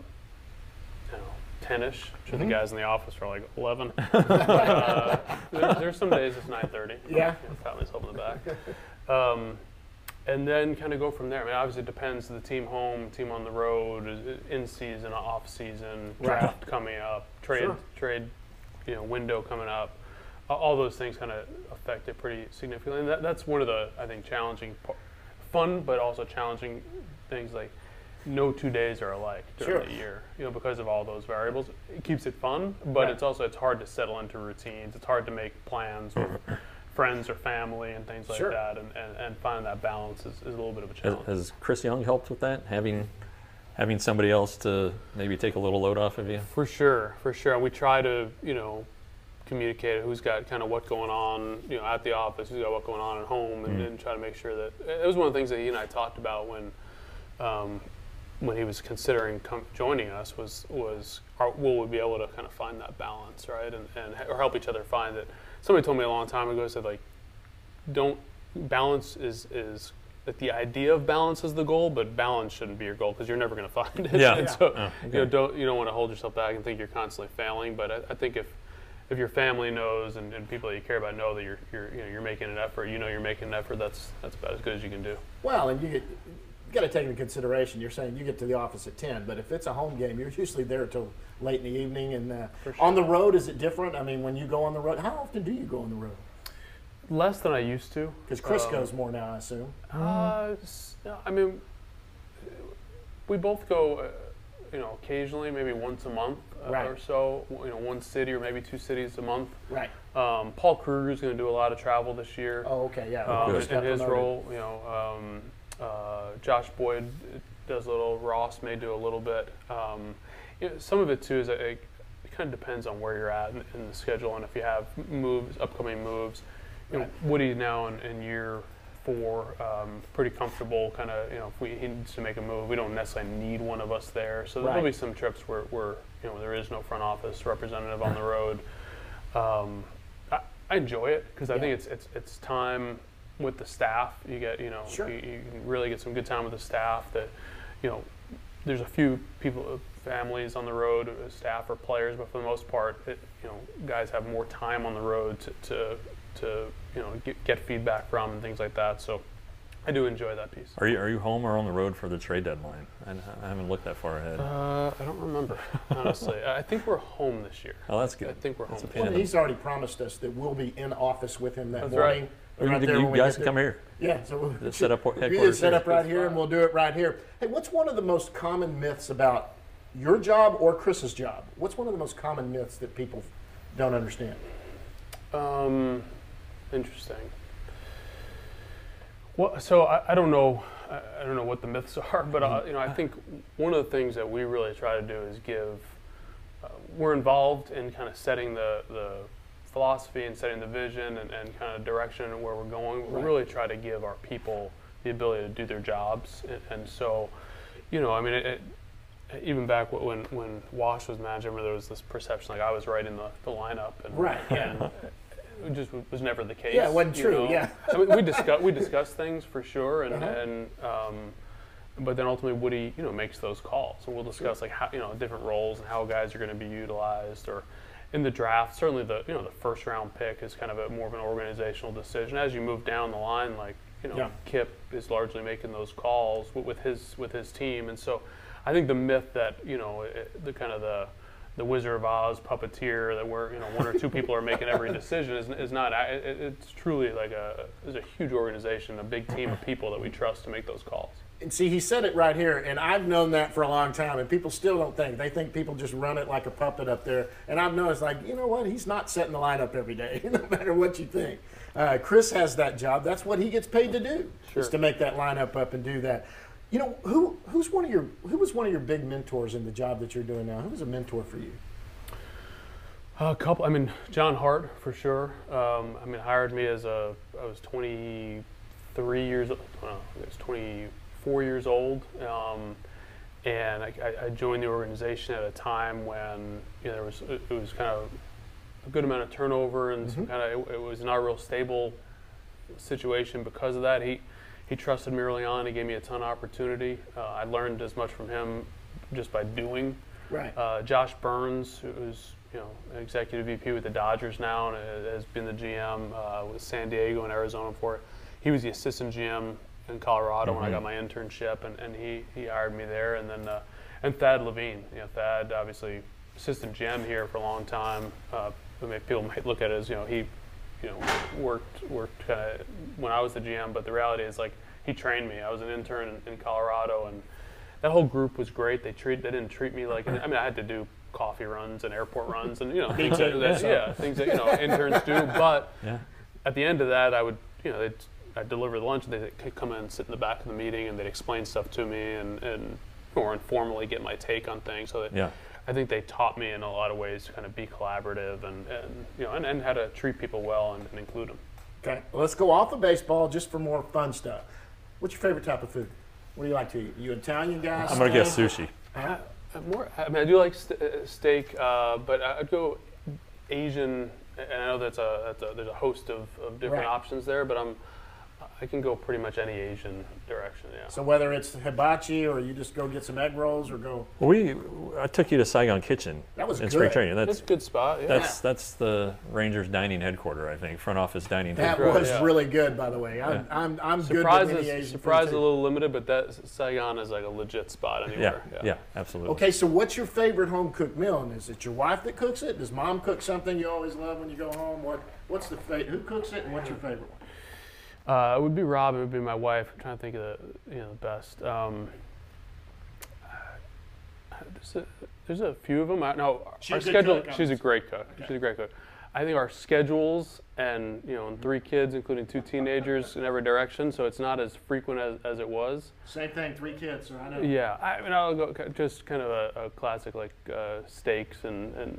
10-ish. I'm sure the guys in the office are like 11. There's some days it's 9:30. Yeah. Pat myself in the back. And then kind of go from there. I mean, obviously it depends. The team home, team on the road, in season, off season, draft coming up, trade, window coming up. All those things kind of affect it pretty significantly. And that's one of the, I think, challenging, fun but also challenging things. Like, no 2 days are alike during the year, because of all those variables. It keeps it fun, but it's hard to settle into routines. It's hard to make plans with friends or family and things like that, and finding that balance is a little bit of a challenge. Has Chris Young helped with that, having somebody else to maybe take a little load off of you? For sure. We try to, communicate who's got kind of what going on, at the office, who's got what going on at home, and try to make sure that it was one of the things that he and I talked about when he was considering joining us was will we be able to kind of find that balance, right, or help each other find it. Somebody told me a long time ago, said, like, balance is that the idea of balance is the goal, but balance shouldn't be your goal because you're never going to find it. Yeah. And so you don't want to hold yourself back and think you're constantly failing. But I think if your family knows and people that you care about know that you're making an effort, you're making an effort, that's about as good as you can do. Well, and you got to take into consideration, you're saying you get to the office at 10, but if it's a home game, you're usually there till late in the evening. And on the road, is it different? I mean, when you go on the road, how often do you go on the road? Less than I used to. Because Chris goes more now, I assume. I mean, we both go, occasionally, maybe once a month or so. One city or maybe two cities a month. Right. Paul Kruger's going to do a lot of travel this year. Oh, okay, yeah. In his role, Josh Boyd does a little. Ross may do a little bit. Some of it too is it kind of depends on where you're at in the schedule, and if you have upcoming moves. Woody now in year 4, pretty comfortable. Kind of, if he needs to make a move, we don't necessarily need one of us there. So there'll be some trips where there is no front office representative on the road. I enjoy it because I think it's time with the staff. You get you can really get some good time with the staff. That there's a few people, families on the road, staff or players, but for the most part, guys have more time on the road to get feedback from and things like that. So I do enjoy that piece. Are you home or on the road for the trade deadline? I haven't looked that far ahead. I don't remember, honestly. I think we're home this year. Oh, that's good. I think we're home. Well, he's already promised us that we'll be in office with him that That's morning. Right. You guys can come here. Yeah, so we'll just set up headquarters. We just set up right here, and we'll do it right here. Hey, what's one of the most common myths about your job or Chris's job? What's one of the most common myths that people don't understand? Interesting. Well, so I don't know. I don't know what the myths are, but I think one of the things that we really try to do is give. We're involved in kind of setting the philosophy and setting the vision and kind of direction and where we're going. We really try to give our people the ability to do their jobs, and so, even back when Wash was manager, there was this perception like I was writing the lineup, and it just was never the case. Yeah, it wasn't true. Yeah, I mean, we discuss things for sure, but then ultimately Woody, makes those calls, and we'll discuss like how different roles and how guys are going to be utilized, or in the draft. Certainly the first round pick is kind of more of an organizational decision. As you move down the line, like Kip is largely making those calls with his team, and so I think the myth that the kind of the Wizard of Oz puppeteer that we're one or two people are making every decision is not. It's truly like there's a huge organization, a big team of people that we trust to make those calls. And see, he said it right here, and I've known that for a long time, and people still don't think. They think people just run it like a puppet up there. And I've noticed, like, you know what? He's not setting the lineup every day, no matter what you think. Chris has that job. That's what he gets paid to do, is to make that lineup up and do that. Who was one of your big mentors in the job that you're doing now? Who was a mentor for you? A couple. I mean, John Hart for sure. Hired me I was 23 years old. Well, I was 24 years old, and I joined the organization at a time when it was kind of a good amount of turnover and some kind of, it was not a real stable situation because of that. He trusted me early on. He gave me a ton of opportunity. I learned as much from him just by doing. Right. Josh Burns, who's an executive VP with the Dodgers now and has been the GM with San Diego and Arizona before. He was the assistant GM in Colorado when I got my internship, and he hired me there. And then and Thad Levine. Thad obviously assistant GM here for a long time. People might look at it as he worked kind of when I was the GM, but the reality is like he trained me. I was an intern in Colorado, and that whole group was great. They didn't treat me like, I had to do coffee runs and airport runs and things that interns do. But at the end of that, I would I'd deliver the lunch, and they'd come in and sit in the back of the meeting, and they'd explain stuff to me and more informally get my take on things. So that, I think they taught me in a lot of ways to kind of be collaborative and how to treat people well and include them. Okay, well, let's go off of baseball just for more fun stuff. What's your favorite type of food? What do you like to eat? You Italian guys? I'm gonna guess sushi. I do like steak, but I'd go Asian. And I know there's a host of different options there, but I can go pretty much any Asian direction. Yeah. So whether it's hibachi or you just go get some egg rolls or go. Well, I took you to Saigon Kitchen. That was in good. spring training. That's a good spot. Yeah. That's the Rangers dining headquarters, I think, front office dining. That was really good, by the way. I'm good with any Asian Surprise food is a little limited, but that Saigon is like a legit spot anywhere. Yeah, absolutely. Okay, so what's your favorite home cooked meal? And is it your wife that cooks it? Does mom cook something you always love when you go home? What's the who cooks it, and what's your favorite one? It would be Robin. It would be my wife. I'm trying to think of the best. There's a few of them. Our schedule. She's a great cook. Okay. She's a great cook. I think our schedules and and 3 kids, including 2 teenagers in every direction, so it's not as frequent as it was. Same thing, 3 kids, so I know. Yeah, I'll go just kind of a classic like steaks and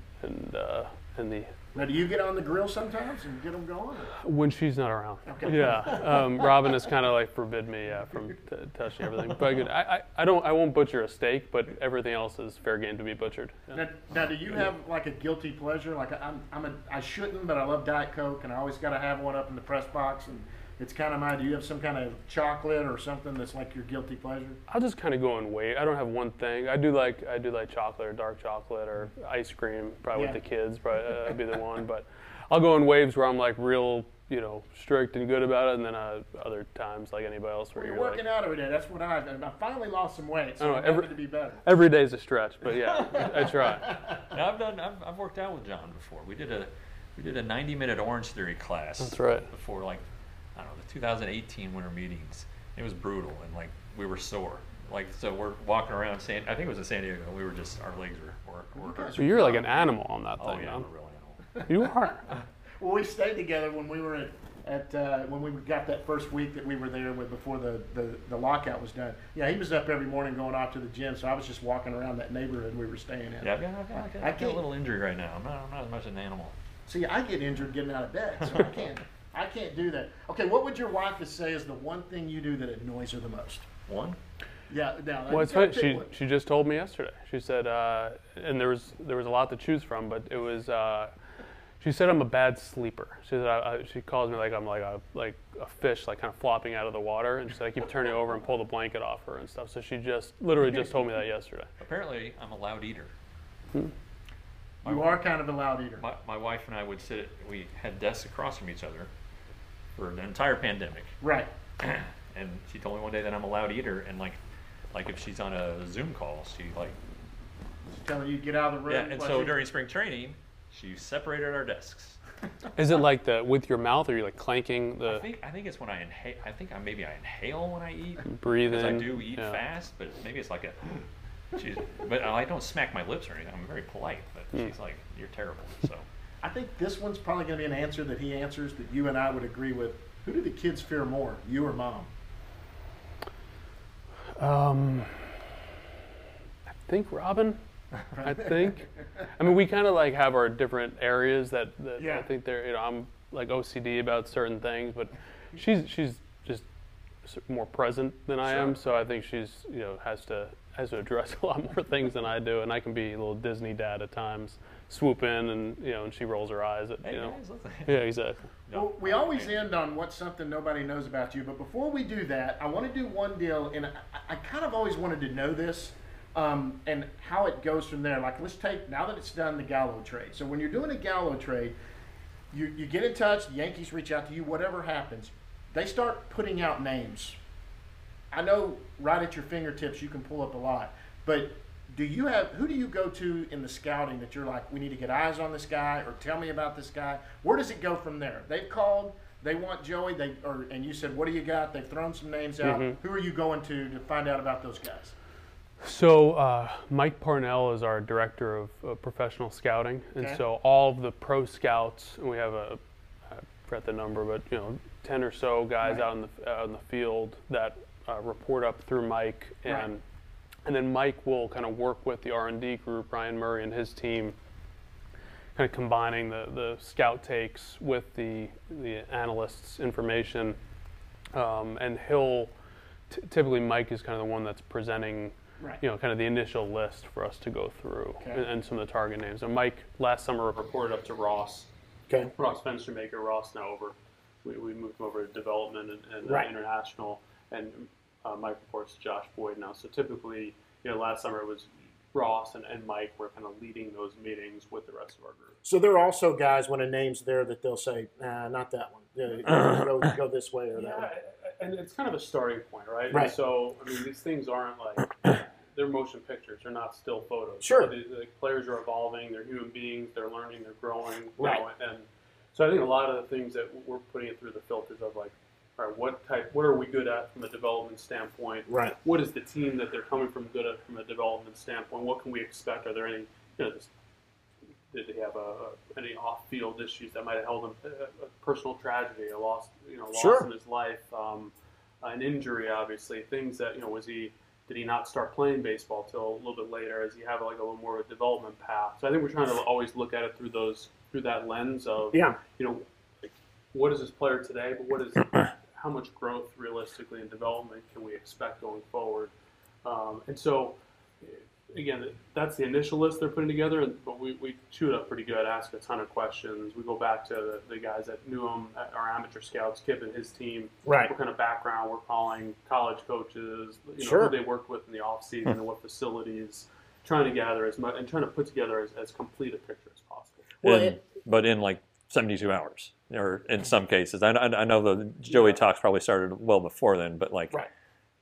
the. Now, do you get on the grill sometimes and get them going? When she's not around. Okay. Yeah. Robin has kind of like forbid me from touching everything. But good. I won't butcher a steak, but everything else is fair game to be butchered. Yeah. Now, do you have like a guilty pleasure? Like I shouldn't, but I love Diet Coke, and I always got to have one up in the press box. And it's kind of do you have some kind of chocolate or something that's like your guilty pleasure? I'll just kind of go in wave. I don't have one thing. I do like chocolate or dark chocolate or ice cream. Probably with the kids, probably that'd be the one. But I'll go in waves where I'm like real, strict and good about it, and then other times like anybody else where you're you're working out every day. That's what I finally lost some weight, so I'm happy to be better. Every day is a stretch, but yeah, I try. Now, I've worked out with John before. We did a 90-minute Orange Theory class. That's right. Before the 2018 winter meetings. It was brutal, and we were sore. So we're walking around I think it was in San Diego. We were just, our legs were So you're like an animal on that thing. Oh yeah, I'm a real animal. You are. Well, we stayed together when we were when we got that first week that we were there before the lockout was done. Yeah, he was up every morning going off to the gym, so I was just walking around that neighborhood we were staying in. Yeah, I got a little injury right now. I'm not as much an animal. See, I get injured getting out of bed, so I can't do that. Okay, what would your wife say is the one thing you do that annoys her the most? One? Yeah. Now, well, it's funny. She just told me yesterday. She said, and there was a lot to choose from, but it was. She said I'm a bad sleeper. She said she calls me like I'm like a fish, like kind of flopping out of the water, and she said I keep turning over and pull the blanket off her and stuff. So she literally just told me that yesterday. Apparently, I'm a loud eater. You are kind of a loud eater. My wife and I would we had desks across from each other for an entire pandemic. Right. And she told me one day that I'm a loud eater, and like if she's on a Zoom call, she's telling you to get out of the room. Yeah, and so during spring training, she separated our desks. Is it like with your mouth, or are you like clanking the? I think it's when I inhale. I think maybe I inhale when I eat. Breathe in. Because I do eat fast, but maybe it's like a. But I don't smack my lips or anything. I'm very polite, but she's like, "You're terrible." So. I think this one's probably going to be an answer that he answers that you and I would agree with. Who do the kids fear more, you or mom? I think Robin. I think. I mean, we kind of like have our different areas that I think they're. I'm like OCD about certain things, but she's just more present than I am, so I think she's has to address a lot more things than I do, and I can be a little Disney dad at times, swoop in and she rolls her eyes at yeah, exactly. Well, we always end on what's something nobody knows about you, but before we do that, I want to do one deal, and I kind of always wanted to know this, and how it goes from there. Like, let's take, now that it's done, the Gallo trade. So when you're doing a Gallo trade, you get in touch, the Yankees reach out to you, whatever happens, they start putting out names. I know right at your fingertips you can pull up a lot, but who do you go to in the scouting that you're like, we need to get eyes on this guy, or tell me about this guy? Where does it go from there? They've called, they want Joey, and you said, what do you got? They've thrown some names out. Mm-hmm. Who are you going to find out about those guys? So Mike Parnell is our director of professional scouting, and so all of the pro scouts, and we have I forgot the number, but 10 or so guys out in the field that report up through Mike, and then Mike will kind of work with the R&D group, Ryan Murray and his team, kind of combining the scout takes with the analysts' information, and he'll typically Mike is kind of the one that's presenting. Kind of the initial list for us to go through, and some of the target names. And Mike last summer reported up to Ross. Ross Fenstermaker. Ross now over. We moved him over to development and international, and Mike reports to Josh Boyd now. So typically, last summer it was Ross and Mike were kind of leading those meetings with the rest of our group. So there are also guys when a name's there that they'll say, not that one. Go this way or that way. And it's kind of a starting point, right? And so, I mean, these things aren't like, they're motion pictures. They're not still photos. Sure. The players are evolving. They're human beings. They're learning. They're growing. And so I think a lot of the things that we're putting it through the filters of like, all right, what are we good at from a development standpoint? Right. What is the team that they're coming from good at from a development standpoint? What can we expect? Are there any, did they have any off-field issues that might have held him a personal tragedy, a loss, loss in his life, an injury, obviously, things that did he not start playing baseball till a little bit later? Does he have like a little more of a development path? So I think we're trying to always look at it through that lens of like, what is this player today, but how much growth realistically and development can we expect going forward? And so. Again, that's the initial list they're putting together, but we chew it up pretty good, ask a ton of questions. We go back to the guys that knew him, our amateur scouts, Kip and his team. Right. What kind of background we're calling, college coaches, who they worked with in the offseason and what facilities, trying to gather as much and trying to put together as complete a picture as possible. But in like 72 hours, or in some cases. I know the Joey talks probably started well before then, but like... Right.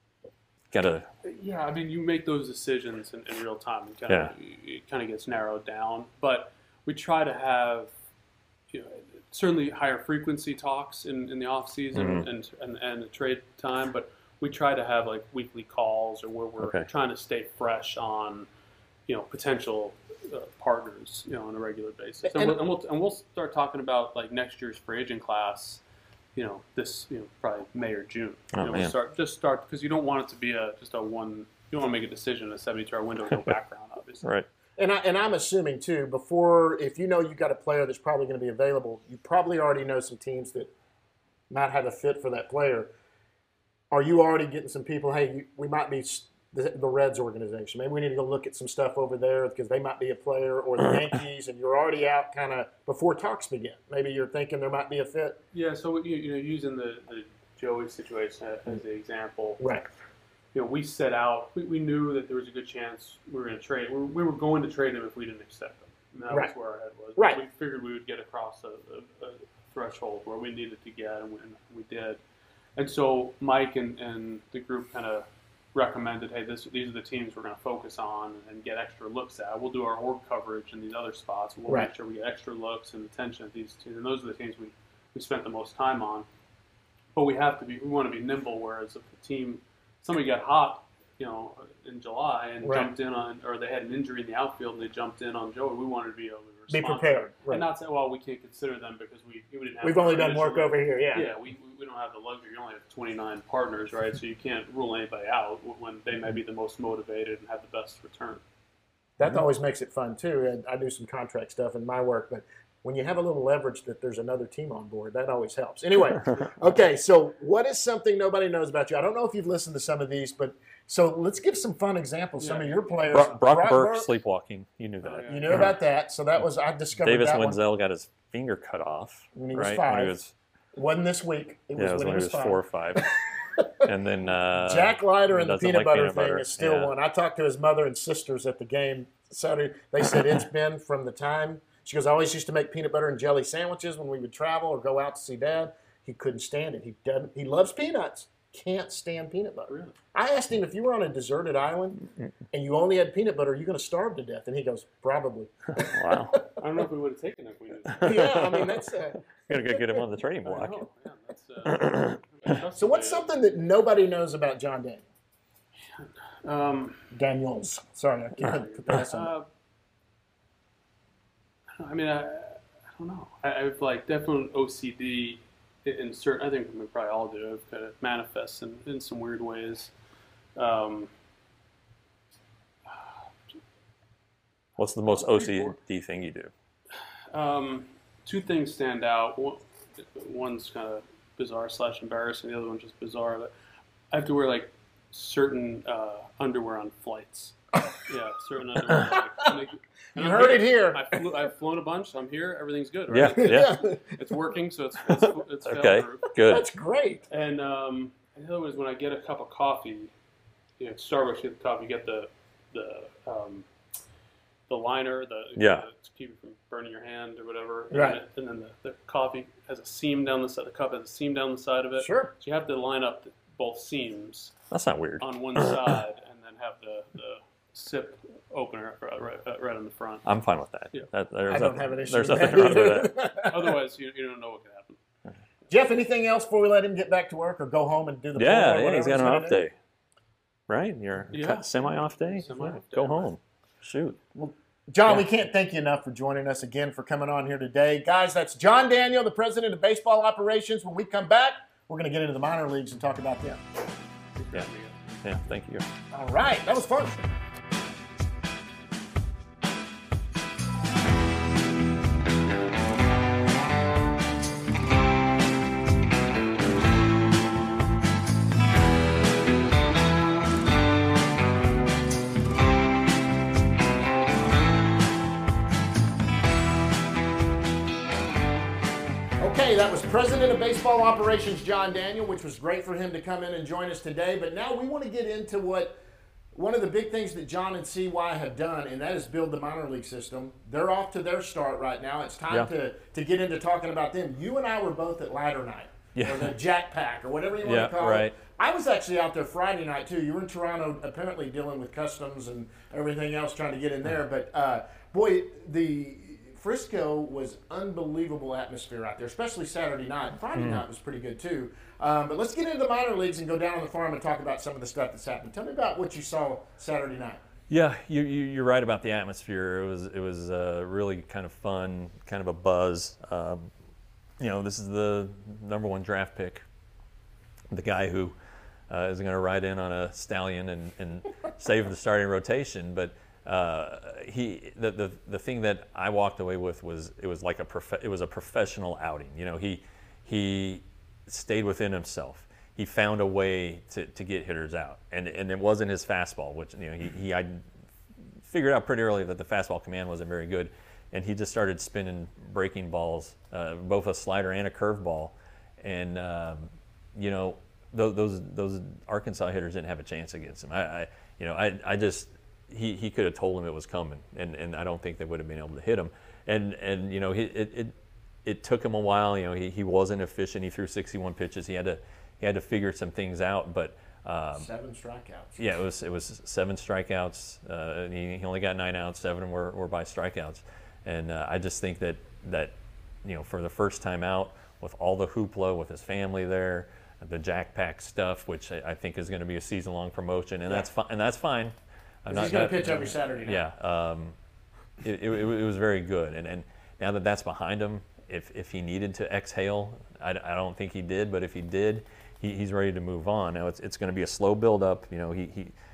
Yeah, I mean, you make those decisions in real time. It kind of gets narrowed down. But we try to have, certainly higher frequency talks in the off season and the trade time. But we try to have like weekly calls or where we're trying to stay fresh on, potential partners, on a regular basis. And we'll start talking about like next year's free agent class. This, probably May or June. We'll start because you don't want it to be just a one. You don't want to make a decision in a 72-hour window with no background, obviously. Right. And I'm assuming too, if you got a player that's probably going to be available, you probably already know some teams that might have a fit for that player. Are you already getting some people? Hey, we might be the Reds organization. Maybe we need to go look at some stuff over there because they might be a player, or the Yankees, and you're already out kind of before talks begin. Maybe you're thinking there might be a fit. Yeah, so using the Joey situation as the example, right? We set out. We knew that there was a good chance we were going to trade. We were going to trade him if we didn't accept him. And that was where our head was. Right. We figured we would get across a threshold where we needed to get, and we did. And so Mike and the group kind of recommended, hey, these are the teams we're going to focus on and get extra looks at. We'll do our org coverage in these other spots. We'll make sure we get extra looks and attention at these teams. And those are the teams we spent the most time on. But we want to be nimble, whereas if the team, somebody got hot, in July and jumped in on, or they had an injury in the outfield and they jumped in on Joey, we wanted to be able to respond. Be prepared. And not say, well, we can't consider them because we didn't have. We've only done work over here, Yeah, we don't have the luxury. You only have 29 partners, right? So you can't rule anybody out when they may be the most motivated and have the best return. That always makes it fun too. And I do some contract stuff in my work, but when you have a little leverage that there's another team on board, that always helps. Anyway, okay, so what is something nobody knows about you? I don't know if you've listened to some of these, but so let's give some fun examples. Some of your players. Brock Burke sleepwalking. You knew that. You knew about that. So that was, I discovered Davis that Wenzel got his finger cut off. When he was right? 5. When he was, wasn't this week. It was when he was 5. 4 or 5. And then Jack Leiter and the peanut butter thing is still one. I talked to his mother and sisters at the game Saturday. They said it's been from the time. She goes, I always used to make peanut butter and jelly sandwiches when we would travel or go out to see Dad. He couldn't stand it. He loves peanuts. Can't stand peanut butter. Really? I asked him, if you were on a deserted island and you only had peanut butter, are you going to starve to death? And he goes, probably. Wow. I don't know if we would have taken it if we did. Yeah, I mean, that's... Got to get him on the trading block. Yeah, that's, so what's something that nobody knows about John Daniel? Daniels. Sorry, I can't put that on. I mean, I don't know. I've definitely OCD in certain. I think we probably all do. It kind of manifests in some weird ways. What's the most OCD thing you do? 2 things stand out. One's kind of bizarre / embarrassing. The other one's just bizarre. But I have to wear certain underwear on flights. Yeah, certain underwear. You heard it here. I've flown a bunch. So I'm here. Everything's good, right? Yeah. It's working, so it's okay. Good. That's great. And the other one is when I get a cup of coffee. At Starbucks, you get the coffee. You get the liner, to keep it from burning your hand or whatever. Right. And then the coffee has a seam down the side. The cup has a seam down the side of it. Sure. So you have to line up both seams. That's not weird. On one side, and then have the sip opener right on the front. I'm fine with that. Yeah. I don't have an issue. There's nothing wrong with that. Otherwise, you don't know what can happen. Jeff, anything else before we let him get back to work or go home and do the Yeah, he's got an off day. Right? You're semi-off day? Go home. Shoot. Well, John, we can't thank you enough for joining us again, for coming on here today. Guys, that's John Daniel, the president of baseball operations. When we come back, we're going to get into the minor leagues and talk about them. Yeah, thank you. All right, that was fun. That was President of Baseball Operations John Daniel, which was great for him to come in and join us today. But now we want to get into one of the big things that John and CY have done, and that is build the minor league system. They're off to their start right now. It's time to get into talking about them. You and I were both at Ladder Night, or the Jack Pack, or whatever you want to call it. I was actually out there Friday night, too. You were in Toronto apparently dealing with customs and everything else, trying to get in there. But, boy, the Frisco was unbelievable atmosphere out there, especially Saturday night. Friday night was pretty good, too. But let's get into the minor leagues and go down on the farm and talk about some of the stuff that's happened. Tell me about what you saw Saturday night. Yeah, you're right about the atmosphere. It was really kind of fun, kind of a buzz. This is the #1 draft pick, the guy who is going to ride in on a stallion and save the starting rotation. But the thing that I walked away with was it was a professional outing. He stayed within himself. He found a way to get hitters out, and it wasn't his fastball, which I figured out pretty early that the fastball command wasn't very good, and he just started spinning breaking balls, both a slider and a curveball, and those Arkansas hitters didn't have a chance against him. He could have told him it was coming, and I don't think they would have been able to hit him. And it took him a while. He wasn't efficient. He threw 61 pitches. He had to figure some things out. But 7 strikeouts. Yeah, it was 7 strikeouts. He only got 9 outs. 7 were by strikeouts. And I just think that for the first time out, with all the hoopla, with his family there, the Jack Pack stuff, which I think is going to be a season-long promotion, and that's fine. He's going to pitch every Saturday night. Yeah, it was very good, and now that that's behind him, if he needed to exhale, I don't think he did, but if he did, he's ready to move on. Now it's going to be a slow build-up.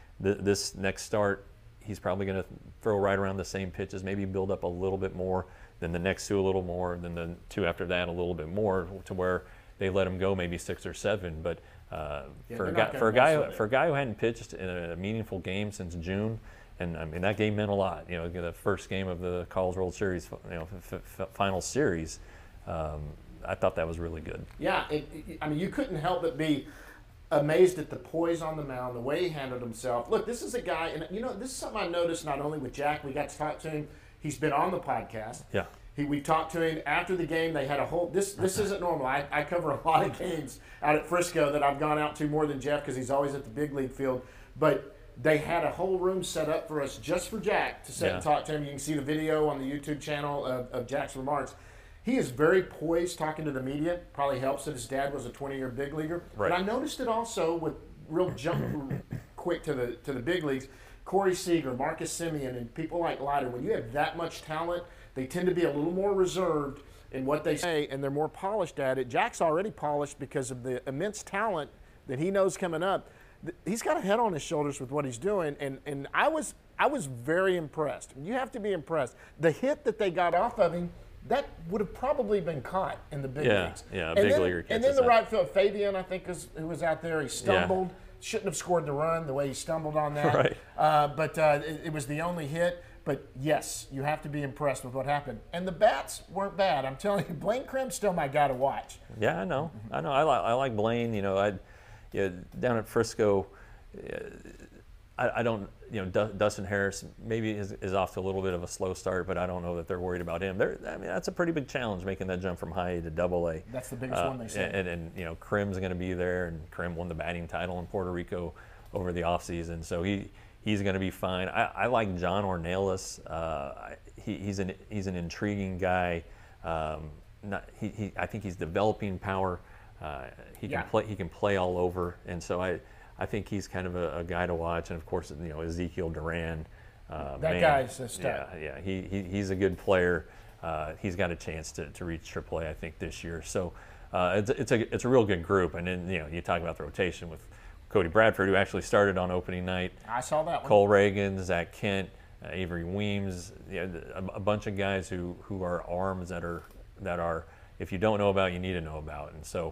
This next start, he's probably going to throw right around the same pitches, maybe build up a little bit more then the next 2 a little more, then the 2 after that a little bit more, to where they let him go maybe 6 or 7. But for a guy who hadn't pitched in a meaningful game since June, and I mean that game meant a lot. You know, the first game of the College World Series, final series. I thought that was really good. Yeah, I mean, you couldn't help but be amazed at the poise on the mound, the way he handled himself. Look, this is a guy, and this is something I noticed not only with Jack. We got to talk to him. He's been on the podcast. Yeah. We talked to him after the game. They had a whole. This isn't normal. I cover a lot of games out at Frisco that I've gone out to more than Jeff because he's always at the big league field. But they had a whole room set up for us just for Jack to sit and talk to him. You can see the video on the YouTube channel of Jack's remarks. He is very poised talking to the media. Probably helps that his dad was a 20-year big leaguer. Right. But I noticed it also with real jump quick to the big leagues. Corey Seager, Marcus Semien, and people like Leiter. When you have that much talent, they tend to be a little more reserved in what they say, and they're more polished at it. Jack's already polished because of the immense talent that he knows coming up. He's got a head on his shoulders with what he's doing, and I was very impressed. You have to be impressed. The hit that they got off of him, that would have probably been caught in the big leagues. Yeah, big leaguer catches. And then the right field, Fabian, I think, who was out there. He stumbled. Shouldn't have scored the run the way he stumbled on that. Right. But it was the only hit. But, yes, you have to be impressed with what happened. And the bats weren't bad. I'm telling you, Blaine Crim's still my guy to watch. Yeah, I know. I like Blaine. Down at Frisco, I don't. Dustin Harris maybe is off to a little bit of a slow start, but I don't know that they're worried about him. That's a pretty big challenge making that jump from high A to Double A. That's the biggest one they said. And Crim's going to be there, and Crim won the batting title in Puerto Rico over the offseason, so he's going to be fine. I like John Ornelas. He's an intriguing guy. I think he's developing power. He can play all over, and so I think he's kind of a guy to watch. And of course, Ezekiel Duran. Guy's a star. Yeah. He's a good player. He's got a chance to reach AAA, I think, this year. So it's a real good group. And then you talk about the rotation with Cody Bradford, who actually started on opening night. I saw that one. Cole Reagan, Zach Kent, Avery Weems, a bunch of guys who are arms that are if you don't know about, you need to know about. And so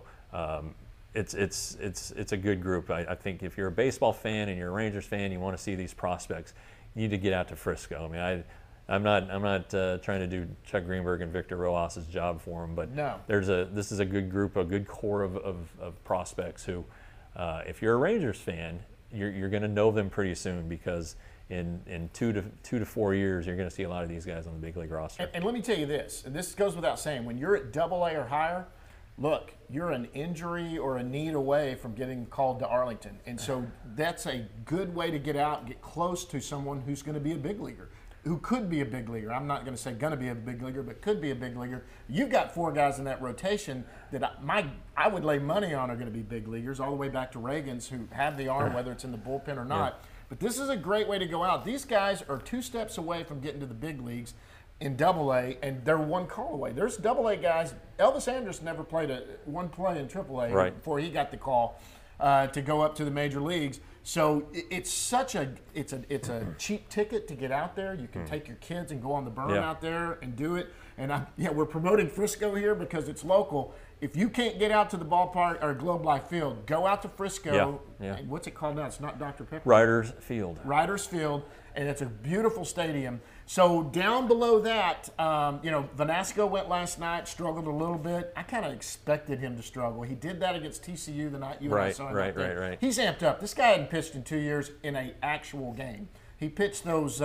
it's a good group. I think if you're a baseball fan and you're a Rangers fan, you want to see these prospects, you need to get out to Frisco. I mean, I'm not trying to do Chuck Greenberg and Victor Roas's job for them, but no. This is a good group, a good core of prospects who, if you're a Rangers fan, you're going to know them pretty soon, because in 2 to 4 years, you're going to see a lot of these guys on the big league roster. And let me tell you this, and this goes without saying, when you're at Double A or higher, look, you're an injury or a need away from getting called to Arlington. And so that's a good way to get out and get close to someone who's going to be a big leaguer, who could be a big leaguer. I'm not going to say going to be a big leaguer, but could be a big leaguer. You've got 4 guys in that rotation that I would lay money on are going to be big leaguers, all the way back to Reagan's, who have the arm, whether it's in the bullpen or not. Yeah. But this is a great way to go out. These guys are 2 steps away from getting to the big leagues in Double A, and they're 1 call away. There's Double A guys. Elvis Andrus never played one play in Triple A before he got the call to go up to the major leagues. So it's a cheap ticket to get out there. You can take your kids and go on the berm out there and do it. And we're promoting Frisco here because it's local. If you can't get out to the ballpark or Globe Life Field, go out to Frisco. Yeah. And what's it called now? It's not Dr. Pepper. Riders Field. Riders Field, and it's a beautiful stadium. So down below that, Vanasco went last night, struggled a little bit. I kind of expected him to struggle. He did that against TCU the night you and I saw him. Right. He's amped up. This guy hadn't pitched in 2 years in an actual game. He pitched those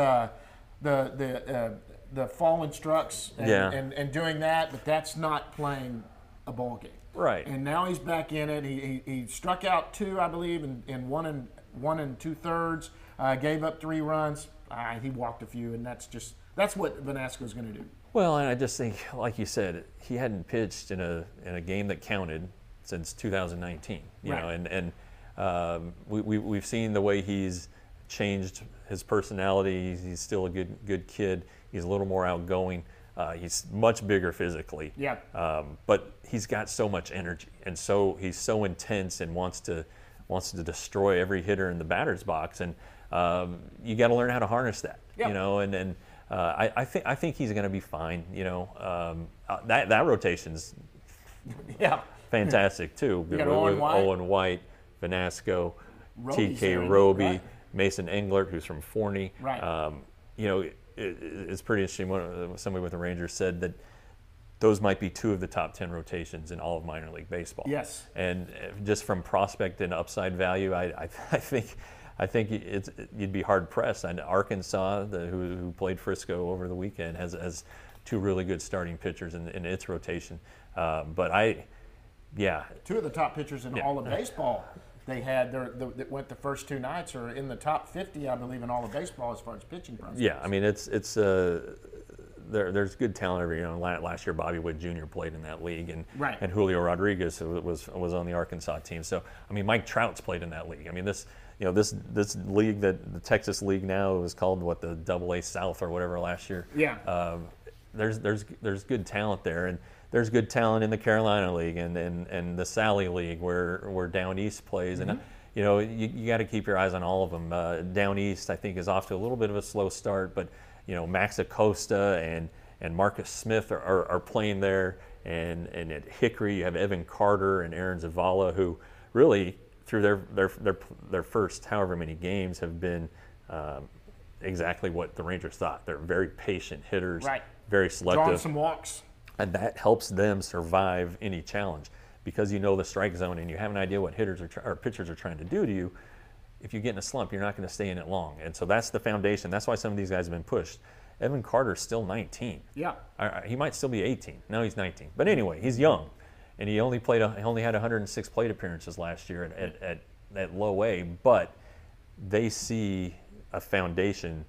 the fallen strucks and doing that, but that's not playing a ball game. Right. And now he's back in it. He struck out 2, I believe, in 1 2/3. Gave up 3 runs. He walked a few, and that's what Vanasco's going to do. Well, and I just think, like you said, he hadn't pitched in a game that counted since 2019. You know, and we've seen the way he's changed his personality. He's still a good kid. He's a little more outgoing. He's much bigger physically. Yeah. But he's got so much energy, and so he's so intense and wants to destroy every hitter in the batter's box. And you got to learn how to harness that. Yep. You know, and I think he's going to be fine. That rotation's fantastic too. You got Owen White, Vanasco, Roby's TK Roby, right. Mason Englert, who's from Forney. Right. It's pretty interesting. Somebody with the Rangers said that those might be 2 of the top 10 rotations in all of minor league baseball. Yes. And just from prospect and upside value, I think you'd be hard pressed. And Arkansas, who played Frisco over the weekend, has 2 really good starting pitchers in its rotation. 2 of the top pitchers in all of baseball. They had that went the first 2 nights are in the top 50, I believe, in all of baseball as far as pitching prospects. Yeah, I mean it's there's good talent every. Last year Bobby Witt Jr. played in that league, and Julio Rodriguez was on the Arkansas team. So I mean Mike Trout's played in that league. I mean this league, that the Texas League now, was called the AA South or whatever last year. Yeah. There's good talent there, and there's good talent in the Carolina League and the Sally League where Down East plays. Mm-hmm. And you got to keep your eyes on all of them. Down East, I think, is off to a little bit of a slow start, but Max Acosta and Marcus Smith are playing there, and at Hickory you have Evan Carter and Aaron Zavala, who really through their first however many games have been exactly what the Rangers thought. They're very patient hitters, right. Very selective, drawing some walks. And that helps them survive any challenge because the strike zone and you have an idea what hitters or pitchers are trying to do to you. If you get in a slump, you're not going to stay in it long. And so that's the foundation. That's why some of these guys have been pushed. Evan Carter's still 19. Yeah. He might still be 18. No, he's 19. But anyway, he's young. And he only had 106 plate appearances last year at low A. But they see a foundation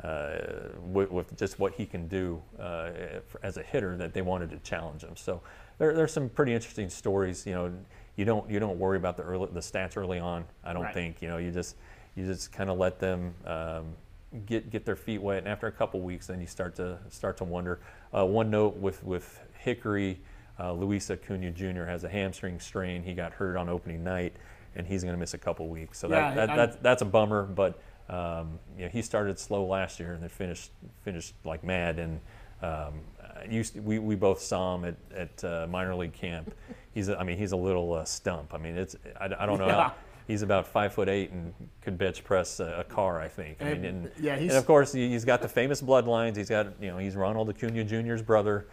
with just what he can do as a hitter that they wanted to challenge him. So there's some pretty interesting stories. You don't worry about the stats early on. I don't think. You just kind of let them get their feet wet, and after a couple weeks, then you start to wonder. One note with Hickory, Luis Acuna Jr. has a hamstring strain. He got hurt on opening night, and he's going to miss a couple weeks. So that's a bummer, but. He started slow last year and then finished like mad. And we both saw him at minor league camp. He's a little stump. I mean, I don't know. How, he's about 5'8" and could bench press a car, I think. And of course he's got the famous bloodlines. He's got he's Ronald Acuna Jr.'s brother.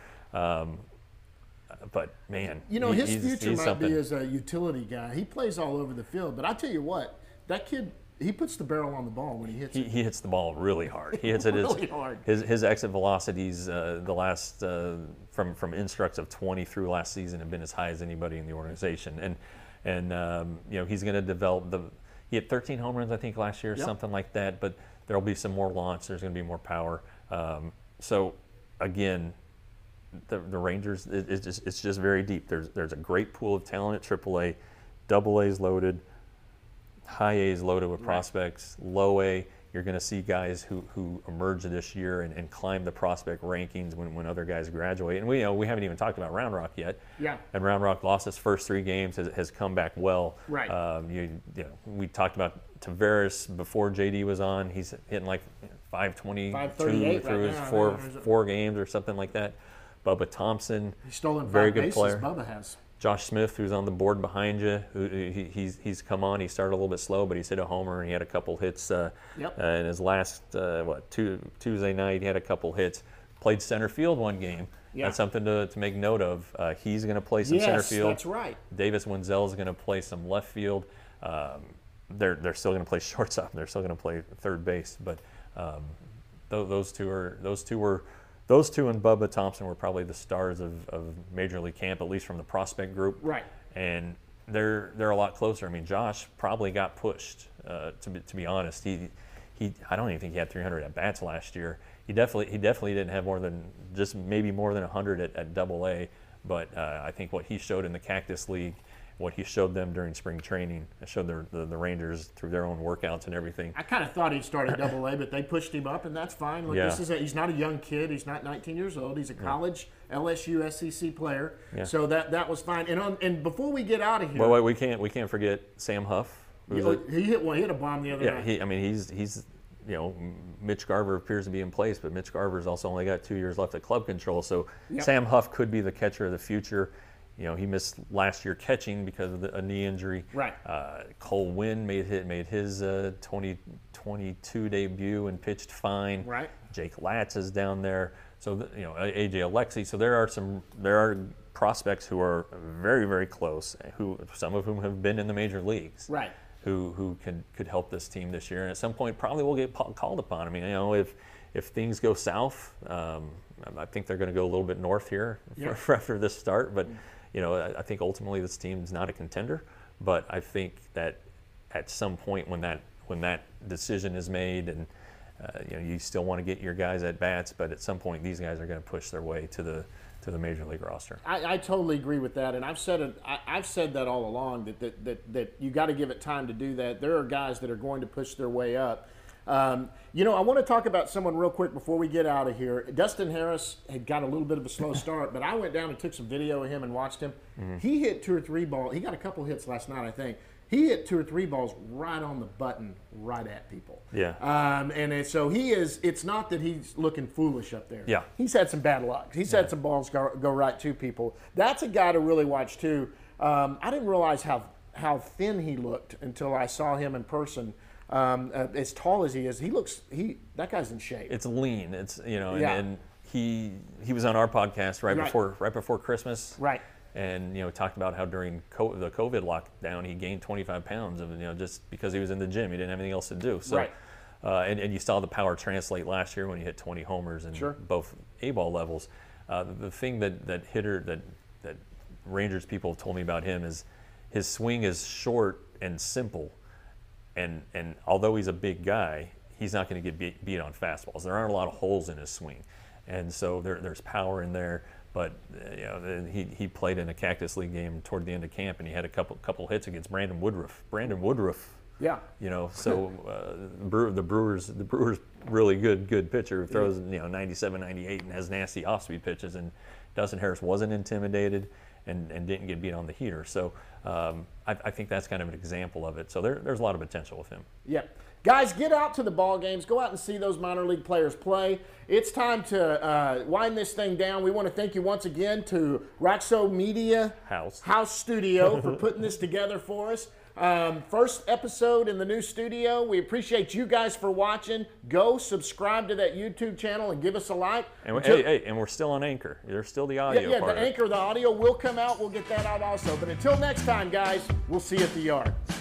But man, his future might be as a utility guy. He plays all over the field. But I tell you what, that kid. He puts the barrel on the ball when he hits it. He hits the ball really hard. He hits it really hard. His exit velocities the last from instructs of 20 through last season have been as high as anybody in the organization. And he's going to develop he had 13 home runs I think last year, something like that. But there'll be some more launch. There's going to be more power. So again, the Rangers it's just very deep. There's a great pool of talent at AAA, AA's loaded. High A is loaded with prospects. Low A, you're going to see guys who emerge this year and climb the prospect rankings when other guys graduate. And we haven't even talked about Round Rock yet. Yeah. And Round Rock lost his first 3 games, has come back well. Right. We talked about Tavares before JD was on. He's hitting like 522 through his four games or something like that. Bubba Thompson, he's stolen very 5 good bases, player. Bubba has. Josh Smith, who's on the board behind you, he's come on. He started a little bit slow, but he's hit a homer and he had a couple hits in his last Tuesday night. He had a couple hits. Played center field one game. Yeah. That's something to make note of. He's going to play some center field. That's right. Davis Wenzel is going to play some left field. They're still going to play shortstop. They're still going to play third base. But those two and Bubba Thompson were probably the stars of Major League camp, at least from the prospect group. Right. And they're a lot closer. I mean, Josh probably got pushed. To be honest, I don't even think he had 300 at bats last year. He definitely didn't have more than 100 at AA. But I think what he showed in the Cactus League, what he showed them during spring training, showed the Rangers through their own workouts and everything. I kind of thought he started AA, but they pushed him up, and that's fine. Look, he's not a young kid. He's not 19 years old. He's a college LSU SEC player. Yeah. So that was fine. And before we get out of here, we can't forget Sam Huff. He hit a bomb the other night. He's Mitch Garver appears to be in place, but Mitch Garver's also only got 2 years left at club control. So Sam Huff could be the catcher of the future. He missed last year catching because of a knee injury. Right. Cole Winn made his 2022 debut and pitched fine. Right. Jake Latz is down there. So AJ Alexi. So there are prospects who are very, very close. Some of whom have been in the major leagues. Right. Who could help this team this year, and at some point probably will get called upon. I mean, if things go south, I think they're going to go a little bit north here after this start. But I think ultimately this team's not a contender. But I think that at some point when that decision is made, and you still want to get your guys at bats, but at some point these guys are going to push their way to the major league roster. I totally agree with that, and I've said that all along that you got to give it time to do that. There are guys that are going to push their way up. I want to talk about someone real quick before we get out of here. Dustin Harris had got a little bit of a slow start, but I went down and took some video of him and watched him. Mm-hmm. He hit 2 or 3 balls. He got a couple hits last night, I think. He hit 2 or 3 balls right on the button, right at people. Yeah. So he is. It's not that he's looking foolish up there. Yeah. He's had some bad luck. He's had some balls go right to people. That's a guy to really watch too. I didn't realize how thin he looked until I saw him in person. As tall as he is, that guy's in shape. It's lean. It's and he was on our podcast right before Christmas. Right. And talked about how during the COVID lockdown he gained 25 pounds of just because he was in the gym. He didn't have anything else to do. So, right. And you saw the power translate last year when he hit 20 homers in both A-ball levels. The thing that Rangers people have told me about him is his swing is short and simple, and although he's a big guy, he's not going to get beat on fastballs. There aren't a lot of holes in his swing, and so there's power in there. But he played in a Cactus League game toward the end of camp, and he had a couple hits against Brandon Woodruff. Yeah. So the Brewers really good pitcher who throws 97, 98 and has nasty off-speed pitches, and Dustin Harris wasn't intimidated and didn't get beat on the heater. So I think that's kind of an example of it. So there's a lot of potential with him. Yeah. Guys, get out to the ball games. Go out and see those minor league players play. It's time to wind this thing down. We want to thank you once again to Raxo Media House Studio for putting this together for us. First episode in the new studio. We appreciate you guys for watching. Go subscribe to that YouTube channel and give us a like. And we're still on Anchor. There's still the audio part. The Anchor, the audio will come out. We'll get that out also. But until next time, guys, we'll see you at the yard.